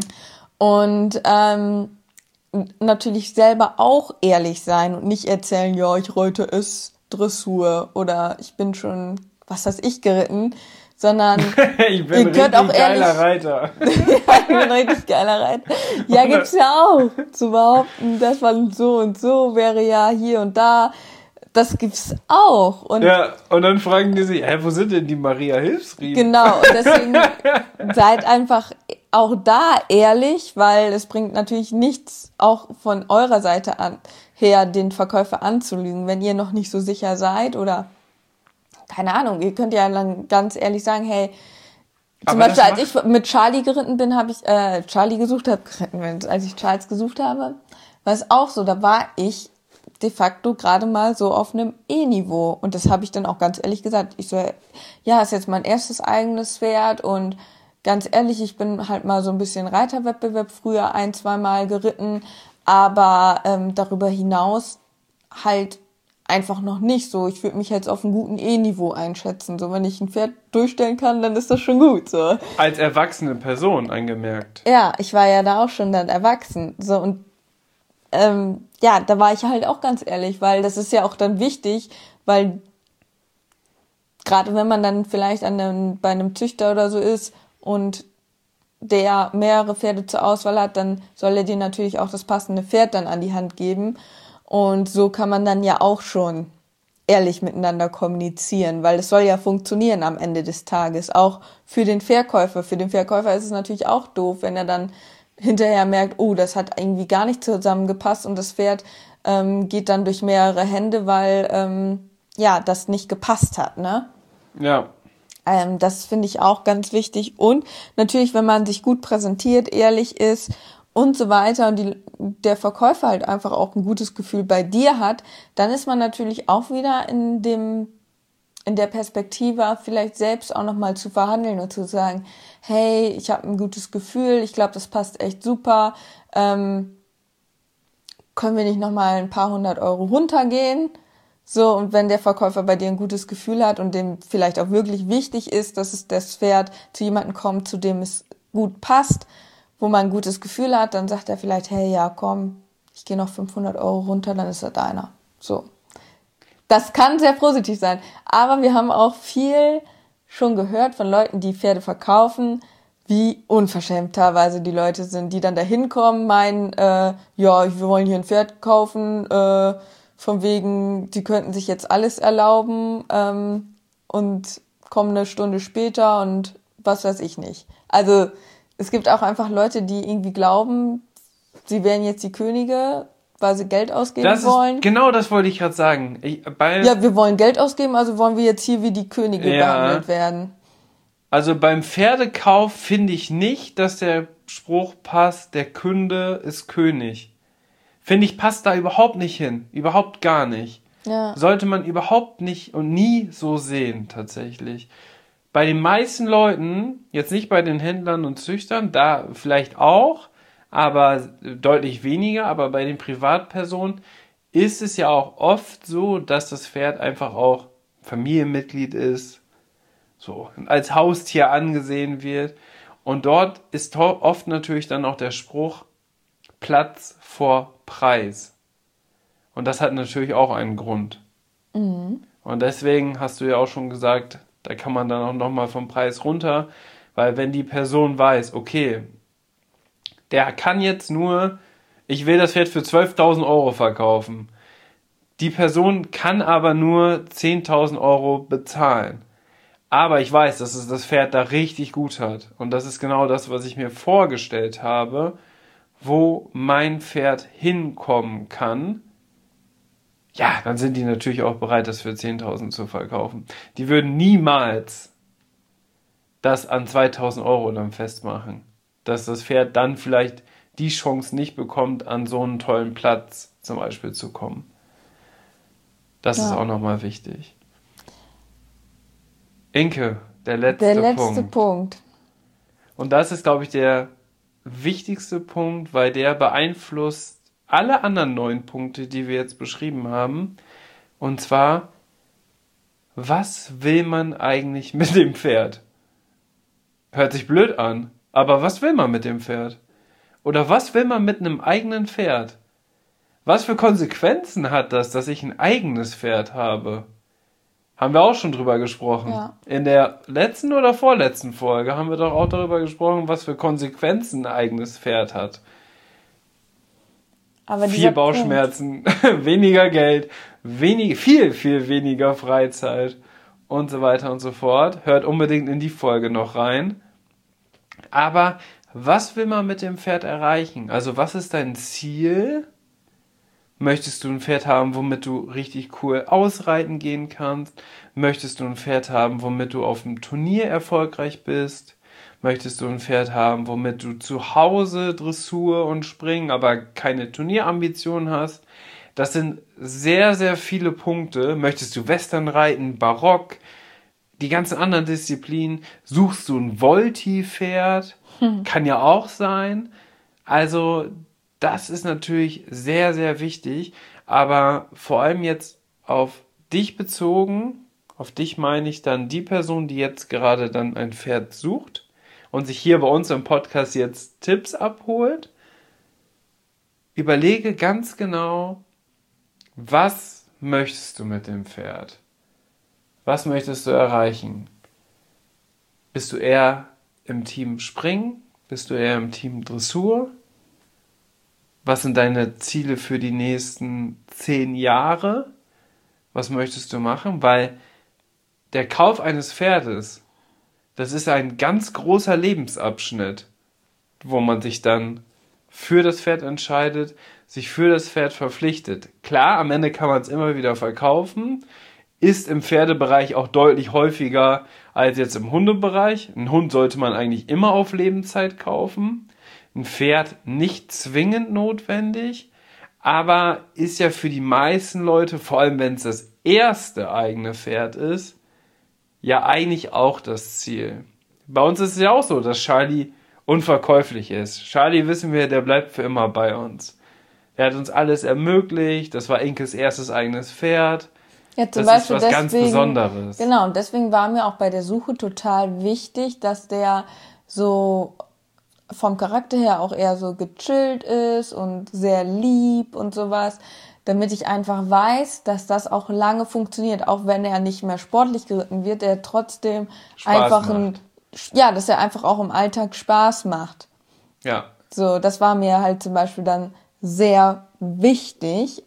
Und ähm, natürlich selber auch ehrlich sein und nicht erzählen, ja, ich reite es Dressur oder ich bin schon, was weiß ich, geritten, sondern ich bin ihr könnt auch ehrlich, geiler Reiter. Ja, ich bin ein richtig geiler Reiter. Ja, gibt's ja auch. Zu behaupten, das war so und so, wäre ja hier und da. Das gibt's auch. Und ja, und dann fragen die sich, hä, wo sind denn die Maria Hilfsriemen? Genau, und deswegen seid einfach auch da ehrlich, weil es bringt natürlich nichts auch von eurer Seite an, her, den Verkäufer anzulügen, wenn ihr noch nicht so sicher seid oder keine Ahnung, ihr könnt ja dann ganz ehrlich sagen, hey, zum Aber Beispiel als ich mit Charlie geritten bin, habe ich, äh, Charlie gesucht habe, geritten, als ich Charles gesucht habe, war es auch so, da war ich de facto gerade mal so auf einem E-Niveau. Und das habe ich dann auch ganz ehrlich gesagt. Ich so, ja, ist jetzt mein erstes eigenes Pferd und ganz ehrlich, ich bin halt mal so ein bisschen Reiterwettbewerb früher ein, zwei Mal geritten, aber ähm, darüber hinaus halt einfach noch nicht so. Ich würde mich jetzt auf einem guten E-Niveau einschätzen. So, wenn ich ein Pferd durchstellen kann, dann ist das schon gut, so. Als erwachsene Person angemerkt. Ja, ich war ja da auch schon dann erwachsen. So, und ähm, ja, da war ich halt auch ganz ehrlich, weil das ist ja auch dann wichtig, weil gerade wenn man dann vielleicht an einem, bei einem Züchter oder so ist und der mehrere Pferde zur Auswahl hat, dann soll er dir natürlich auch das passende Pferd dann an die Hand geben. Und so kann man dann ja auch schon ehrlich miteinander kommunizieren, weil es soll ja funktionieren am Ende des Tages, auch für den Verkäufer. Für den Verkäufer ist es natürlich auch doof, wenn er dann hinterher merkt, oh, das hat irgendwie gar nicht zusammengepasst und das Pferd ähm, geht dann durch mehrere Hände, weil ähm, ja das nicht gepasst hat, ne? Ja. Ähm, das finde ich auch ganz wichtig und natürlich, wenn man sich gut präsentiert, ehrlich ist und so weiter und die, der Verkäufer halt einfach auch ein gutes Gefühl bei dir hat, dann ist man natürlich auch wieder in dem in der Perspektive vielleicht selbst auch nochmal zu verhandeln und zu sagen, hey, ich habe ein gutes Gefühl, ich glaube, das passt echt super, ähm, können wir nicht nochmal ein paar hundert Euro runtergehen? So, und wenn der Verkäufer bei dir ein gutes Gefühl hat und dem vielleicht auch wirklich wichtig ist, dass es das Pferd zu jemandem kommt, zu dem es gut passt, wo man ein gutes Gefühl hat, dann sagt er vielleicht, hey, ja, komm, ich gehe noch fünfhundert Euro runter, dann ist er deiner. So. Das kann sehr positiv sein. Aber wir haben auch viel schon gehört von Leuten, die Pferde verkaufen, wie unverschämt teilweise die Leute sind, die dann da hinkommen, meinen, äh, ja, wir wollen hier ein Pferd kaufen, äh, von wegen, die könnten sich jetzt alles erlauben, ähm, und kommen eine Stunde später und was weiß ich nicht. Also es gibt auch einfach Leute, die irgendwie glauben, sie wären jetzt die Könige, weil sie Geld ausgeben das wollen. Ist, genau das wollte ich gerade sagen. Ich, bei, ja, wir wollen Geld ausgeben, also wollen wir jetzt hier wie die Könige ja, behandelt werden. Also beim Pferdekauf finde ich nicht, dass der Spruch passt, der Kunde ist König. Finde ich, passt da überhaupt nicht hin. Überhaupt gar nicht. Ja. Sollte man überhaupt nicht und nie so sehen, tatsächlich. Bei den meisten Leuten, jetzt nicht bei den Händlern und Züchtern, da vielleicht auch, aber deutlich weniger, aber bei den Privatpersonen ist es ja auch oft so, dass das Pferd einfach auch Familienmitglied ist, so als Haustier angesehen wird. Und dort ist oft natürlich dann auch der Spruch Platz vor Preis. Und das hat natürlich auch einen Grund. Mhm. Und deswegen hast du ja auch schon gesagt, da kann man dann auch nochmal vom Preis runter, weil wenn die Person weiß, okay, der kann jetzt nur, ich will das Pferd für zwölftausend Euro verkaufen. Die Person kann aber nur zehntausend Euro bezahlen. Aber ich weiß, dass es das Pferd da richtig gut hat. Und das ist genau das, was ich mir vorgestellt habe, wo mein Pferd hinkommen kann. Ja, dann sind die natürlich auch bereit, das für zehntausend zu verkaufen. Die würden niemals das an zweitausend Euro dann festmachen. Dass das Pferd dann vielleicht die Chance nicht bekommt, an so einen tollen Platz zum Beispiel zu kommen. Das ja. ist auch nochmal wichtig. Inke, der letzte Punkt. Der letzte Punkt. Punkt. Und das ist, glaube ich, der wichtigste Punkt, weil der beeinflusst alle anderen neun Punkte, die wir jetzt beschrieben haben. Und zwar, was will man eigentlich mit dem Pferd? Hört sich blöd an, aber was will man mit dem Pferd? Oder was will man mit einem eigenen Pferd? Was für Konsequenzen hat das, dass ich ein eigenes Pferd habe? Haben wir auch schon drüber gesprochen. Ja. In der letzten oder vorletzten Folge haben wir doch auch darüber gesprochen, was für Konsequenzen ein eigenes Pferd hat. Aber viel Bauchschmerzen, weniger Geld, wenig, viel, viel weniger Freizeit und so weiter und so fort. Hört unbedingt in die Folge noch rein. Aber was will man mit dem Pferd erreichen? Also was ist dein Ziel? Möchtest du ein Pferd haben, womit du richtig cool ausreiten gehen kannst? Möchtest du ein Pferd haben, womit du auf dem Turnier erfolgreich bist? Möchtest du ein Pferd haben, womit du zu Hause Dressur und Springen, aber keine Turnierambitionen hast? Das sind sehr, sehr viele Punkte. Möchtest du Western reiten, Barock, die ganzen anderen Disziplinen? Suchst du ein Volti-Pferd? Hm. Kann ja auch sein. Also das ist natürlich sehr, sehr wichtig, aber vor allem jetzt auf dich bezogen, auf dich meine ich dann die Person, die jetzt gerade dann ein Pferd sucht und sich hier bei uns im Podcast jetzt Tipps abholt. Überlege ganz genau, was möchtest du mit dem Pferd? Was möchtest du erreichen? Bist du eher im Team Springen? Bist du eher im Team Dressur? Was sind deine Ziele für die nächsten zehn Jahre? Was möchtest du machen? Weil der Kauf eines Pferdes, das ist ein ganz großer Lebensabschnitt, wo man sich dann für das Pferd entscheidet, sich für das Pferd verpflichtet. Klar, am Ende kann man es immer wieder verkaufen, ist im Pferdebereich auch deutlich häufiger als jetzt im Hundebereich. Ein Hund sollte man eigentlich immer auf Lebenszeit kaufen. Ein Pferd nicht zwingend notwendig, aber ist ja für die meisten Leute, vor allem wenn es das erste eigene Pferd ist, ja eigentlich auch das Ziel. Bei uns ist es ja auch so, dass Charlie unverkäuflich ist. Charlie, wissen wir, der bleibt für immer bei uns. Er hat uns alles ermöglicht, das war Inkes erstes eigenes Pferd. Ja, zum das Beispiel ist was deswegen, ganz Besonderes. Genau, und deswegen war mir auch bei der Suche total wichtig, dass der so vom Charakter her auch eher so gechillt ist und sehr lieb und sowas, damit ich einfach weiß, dass das auch lange funktioniert, auch wenn er nicht mehr sportlich geritten wird, der trotzdem Spaß einfach macht. ein, ja, dass er einfach auch im Alltag Spaß macht. Ja. So, das war mir halt zum Beispiel dann sehr wichtig.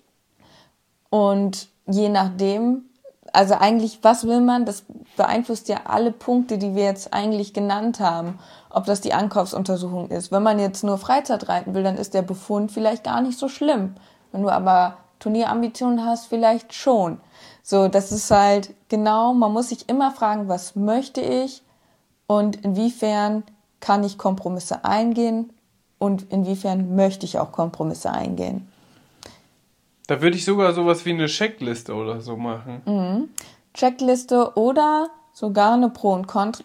Und je nachdem, also eigentlich, was will man, das beeinflusst ja alle Punkte, die wir jetzt eigentlich genannt haben. Ob das die Ankaufsuntersuchung ist. Wenn man jetzt nur Freizeit reiten will, dann ist der Befund vielleicht gar nicht so schlimm. Wenn du aber Turnierambitionen hast, vielleicht schon. So, das ist halt genau, man muss sich immer fragen, was möchte ich und inwiefern kann ich Kompromisse eingehen und inwiefern möchte ich auch Kompromisse eingehen. Da würde ich sogar sowas wie eine Checkliste oder so machen. Mhm. Checkliste oder sogar eine Pro- und Kontra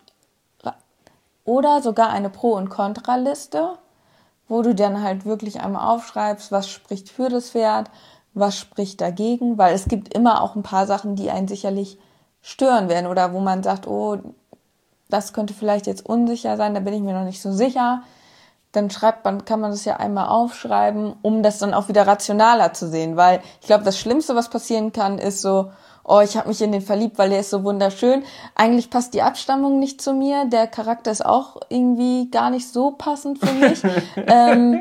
oder sogar eine Pro- und Kontraliste, wo du dann halt wirklich einmal aufschreibst, was spricht für das Pferd, was spricht dagegen, weil es gibt immer auch ein paar Sachen, die einen sicherlich stören werden oder wo man sagt, oh, das könnte vielleicht jetzt unsicher sein, da bin ich mir noch nicht so sicher. Dann schreibt man, kann man das ja einmal aufschreiben, um das dann auch wieder rationaler zu sehen, weil ich glaube, das Schlimmste, was passieren kann, ist so, oh, ich habe mich in den verliebt, weil der ist so wunderschön. Eigentlich passt die Abstammung nicht zu mir, der Charakter ist auch irgendwie gar nicht so passend für mich. ähm,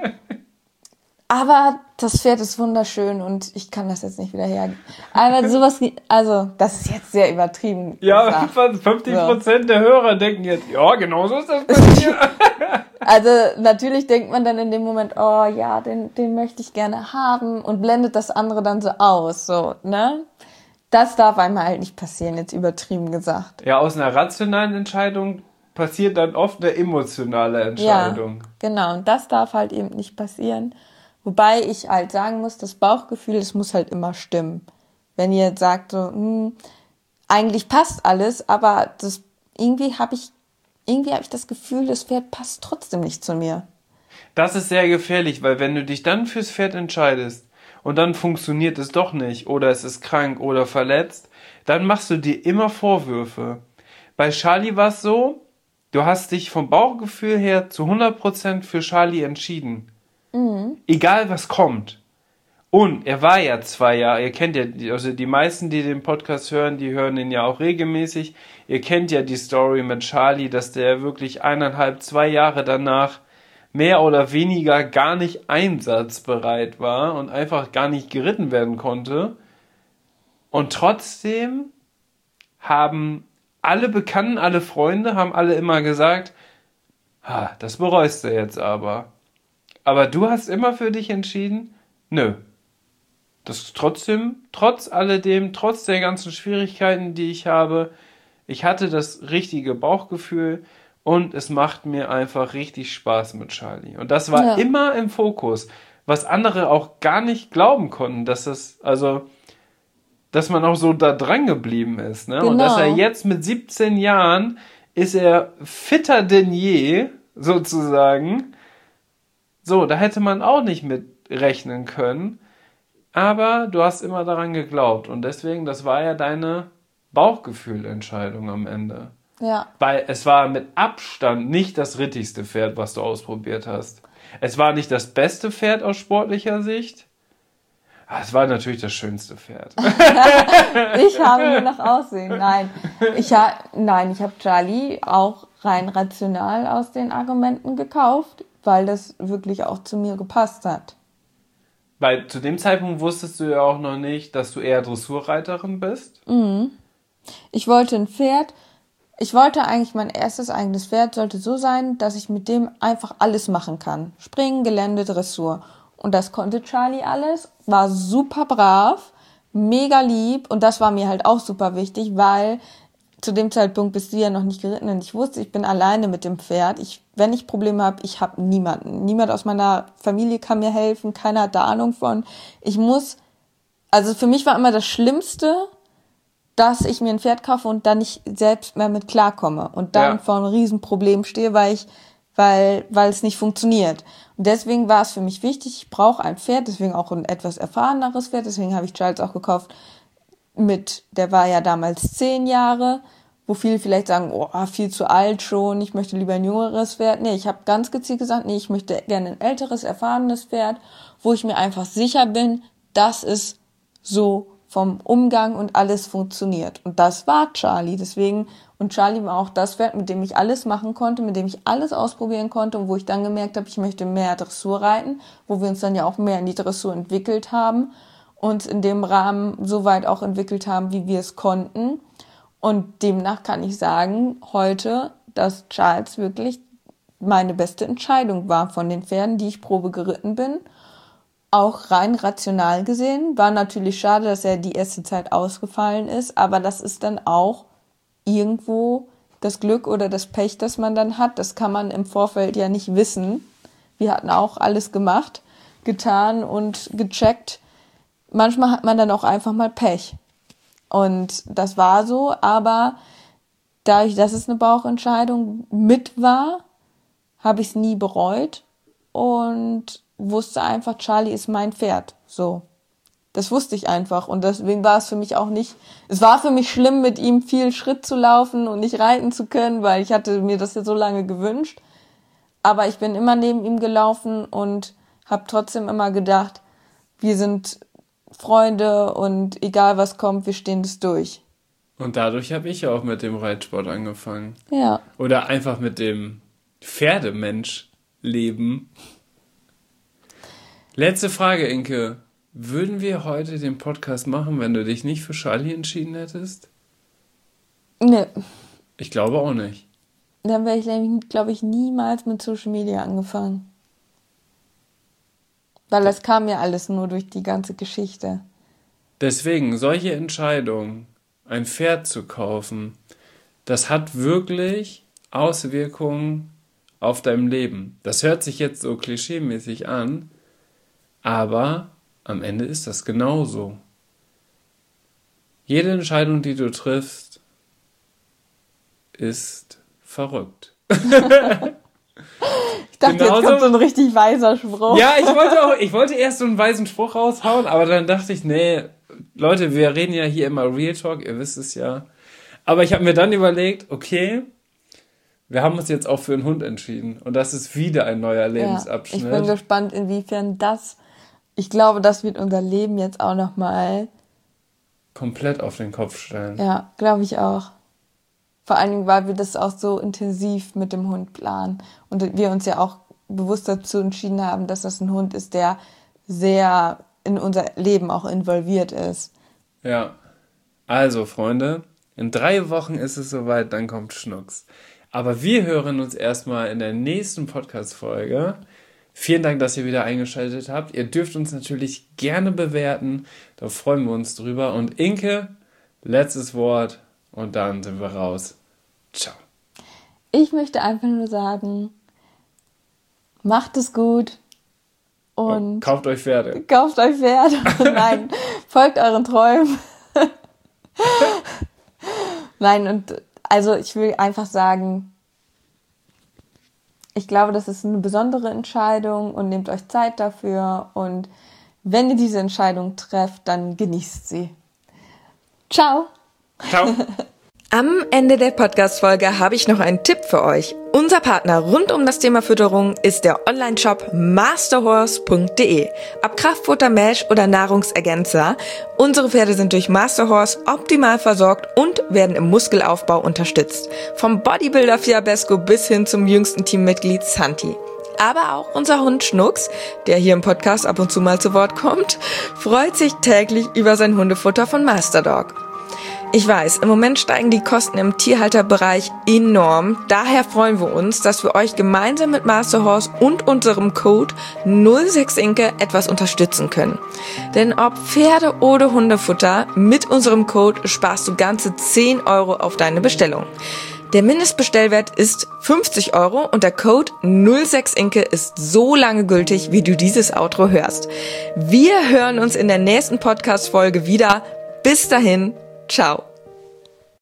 aber das Pferd ist wunderschön und ich kann das jetzt nicht wieder hergeben. Aber sowas, also das ist jetzt sehr übertrieben. Ja, fünfzig Prozent so. Der Hörer denken jetzt, ja, genau so ist das bei mir. Also natürlich denkt man dann in dem Moment, oh ja, den, den möchte ich gerne haben und blendet das andere dann so aus, so, ne? Das darf einem halt nicht passieren, jetzt übertrieben gesagt. Ja, aus einer rationalen Entscheidung passiert dann oft eine emotionale Entscheidung. Ja, genau, und das darf halt eben nicht passieren. Wobei ich halt sagen muss, das Bauchgefühl, das muss halt immer stimmen. Wenn ihr jetzt sagt, so, hm, eigentlich passt alles, aber das irgendwie habe ich irgendwie habe ich das Gefühl, das Pferd passt trotzdem nicht zu mir. Das ist sehr gefährlich, weil wenn du dich dann fürs Pferd entscheidest und dann funktioniert es doch nicht oder es ist krank oder verletzt, dann machst du dir immer Vorwürfe. Bei Charlie war es so, du hast dich vom Bauchgefühl her zu hundert Prozent für Charlie entschieden. Mhm. Egal was kommt. Und er war ja zwei Jahre, ihr kennt ja, also die meisten, die den Podcast hören, die hören ihn ja auch regelmäßig. Ihr kennt ja die Story mit Charlie, dass der wirklich eineinhalb, zwei Jahre danach mehr oder weniger gar nicht einsatzbereit war und einfach gar nicht geritten werden konnte. Und trotzdem haben alle Bekannten, alle Freunde, haben alle immer gesagt, ha, das bereust du jetzt aber. Aber du hast immer für dich entschieden, nö. Das trotzdem, trotz alledem, trotz der ganzen Schwierigkeiten, die ich habe, ich hatte das richtige Bauchgefühl und es macht mir einfach richtig Spaß mit Charlie. Und das war ja immer im Fokus, was andere auch gar nicht glauben konnten, dass das, also, dass man auch so da dran geblieben ist, ne? Genau. Und dass er jetzt mit siebzehn Jahren ist er fitter denn je, sozusagen. So, da hätte man auch nicht mit rechnen können. Aber du hast immer daran geglaubt und deswegen, das war ja deine Bauchgefühlentscheidung am Ende. Ja. Weil es war mit Abstand nicht das rittigste Pferd, was du ausprobiert hast. Es war nicht das beste Pferd aus sportlicher Sicht. Aber es war natürlich das schönste Pferd. Ich habe nur nach Aussehen. Nein, ich ha- nein, ich habe Charlie auch rein rational aus den Argumenten gekauft, weil das wirklich auch zu mir gepasst hat. Weil zu dem Zeitpunkt wusstest du ja auch noch nicht, dass du eher Dressurreiterin bist. Mhm. Ich wollte ein Pferd, ich wollte eigentlich, mein erstes eigenes Pferd sollte so sein, dass ich mit dem einfach alles machen kann. Springen, Gelände, Dressur. Und das konnte Charlie alles, war super brav, mega lieb und das war mir halt auch super wichtig, weil zu dem Zeitpunkt bist du ja noch nicht geritten und ich wusste, ich bin alleine mit dem Pferd. Ich, wenn ich Probleme habe, ich habe niemanden. Niemand aus meiner Familie kann mir helfen, keiner hat da Ahnung von. Ich muss, also für mich war immer das Schlimmste, dass ich mir ein Pferd kaufe und dann nicht selbst mehr mit klarkomme und dann ja. vor einem Riesenproblem stehe, weil ich, weil, weil es nicht funktioniert. Und deswegen war es für mich wichtig, ich brauche ein Pferd, deswegen auch ein etwas erfahreneres Pferd, deswegen habe ich Charles auch gekauft mit, der war ja damals zehn Jahre, wo viele vielleicht sagen, oh, viel zu alt schon, ich möchte lieber ein jüngeres Pferd. Nee, ich habe ganz gezielt gesagt, nee, ich möchte gerne ein älteres, erfahrenes Pferd, wo ich mir einfach sicher bin, dass es so vom Umgang und alles funktioniert. Und das war Charlie. Deswegen, und Charlie war auch das Pferd, mit dem ich alles machen konnte, mit dem ich alles ausprobieren konnte und wo ich dann gemerkt habe, ich möchte mehr Dressur reiten, wo wir uns dann ja auch mehr in die Dressur entwickelt haben und in dem Rahmen so weit auch entwickelt haben, wie wir es konnten. Und demnach kann ich sagen, heute, dass Charles wirklich meine beste Entscheidung war von den Pferden, die ich Probe geritten bin. Auch rein rational gesehen. War natürlich schade, dass er die erste Zeit ausgefallen ist, aber das ist dann auch irgendwo das Glück oder das Pech, das man dann hat. Das kann man im Vorfeld ja nicht wissen. Wir hatten auch alles gemacht, getan und gecheckt. Manchmal hat man dann auch einfach mal Pech. Und das war so, aber dadurch, dass es eine Bauchentscheidung mit war, habe ich es nie bereut und wusste einfach, Charlie ist mein Pferd. So. Das wusste ich einfach. Und deswegen war es für mich auch nicht, es war für mich schlimm, mit ihm viel Schritt zu laufen und nicht reiten zu können, weil ich hatte mir das ja so lange gewünscht. Aber ich bin immer neben ihm gelaufen und habe trotzdem immer gedacht, wir sind Freunde und egal was kommt, wir stehen das durch. Und dadurch habe ich auch mit dem Reitsport angefangen. Ja. Oder einfach mit dem Pferdemensch-Leben. Letzte Frage, Inke. Würden wir heute den Podcast machen, wenn du dich nicht für Charlie entschieden hättest? Nee. Ich glaube auch nicht. Dann wäre ich, glaube ich, niemals mit Social Media angefangen. Weil das kam ja alles nur durch die ganze Geschichte. Deswegen, solche Entscheidungen, ein Pferd zu kaufen, das hat wirklich Auswirkungen auf dein Leben. Das hört sich jetzt so klischeemäßig an, aber am Ende ist das genauso. Jede Entscheidung, die du triffst, ist verrückt. Ich dachte, genauso, jetzt kommt so ein richtig weiser Spruch. Ja, ich wollte auch, ich wollte erst so einen weisen Spruch raushauen, aber dann dachte ich, nee, Leute, wir reden ja hier immer Real Talk, ihr wisst es ja. Aber ich habe mir dann überlegt, okay, wir haben uns jetzt auch für einen Hund entschieden. Und das ist wieder ein neuer Lebensabschnitt. Ja, ich bin gespannt, inwiefern das, ich glaube, das wird unser Leben jetzt auch nochmal komplett auf den Kopf stellen. Ja, glaube ich auch. Vor allen Dingen, weil wir das auch so intensiv mit dem Hund planen. Und wir uns ja auch bewusst dazu entschieden haben, dass das ein Hund ist, der sehr in unser Leben auch involviert ist. Ja, also Freunde, in drei Wochen ist es soweit, dann kommt Schnucks. Aber wir hören uns erstmal in der nächsten Podcast-Folge. Vielen Dank, dass ihr wieder eingeschaltet habt. Ihr dürft uns natürlich gerne bewerten, da freuen wir uns drüber. Und Inke, letztes Wort und dann sind wir raus. Ciao. Ich möchte einfach nur sagen, macht es gut. Und oh, kauft euch Pferde. Kauft euch Pferde. Nein, folgt euren Träumen. Nein, und also ich will einfach sagen, ich glaube, das ist eine besondere Entscheidung und nehmt euch Zeit dafür. Und wenn ihr diese Entscheidung trefft, dann genießt sie. Ciao. Ciao. Am Ende der Podcast-Folge habe ich noch einen Tipp für euch. Unser Partner rund um das Thema Fütterung ist der Online-Shop masterhorse punkt de. Ob Kraftfutter, Mesh oder Nahrungsergänzer, unsere Pferde sind durch Masterhorse optimal versorgt und werden im Muskelaufbau unterstützt. Vom Bodybuilder Fiabesco bis hin zum jüngsten Teammitglied Santi. Aber auch unser Hund Schnucks, der hier im Podcast ab und zu mal zu Wort kommt, freut sich täglich über sein Hundefutter von Masterdog. Ich weiß, im Moment steigen die Kosten im Tierhalterbereich enorm. Daher freuen wir uns, dass wir euch gemeinsam mit Masterhorse und unserem Code null sechs Inke etwas unterstützen können. Denn ob Pferde- oder Hundefutter, mit unserem Code sparst du ganze zehn Euro auf deine Bestellung. Der Mindestbestellwert ist fünfzig Euro und der Code null sechs Inke ist so lange gültig, wie du dieses Outro hörst. Wir hören uns in der nächsten Podcast-Folge wieder. Bis dahin. Ciao.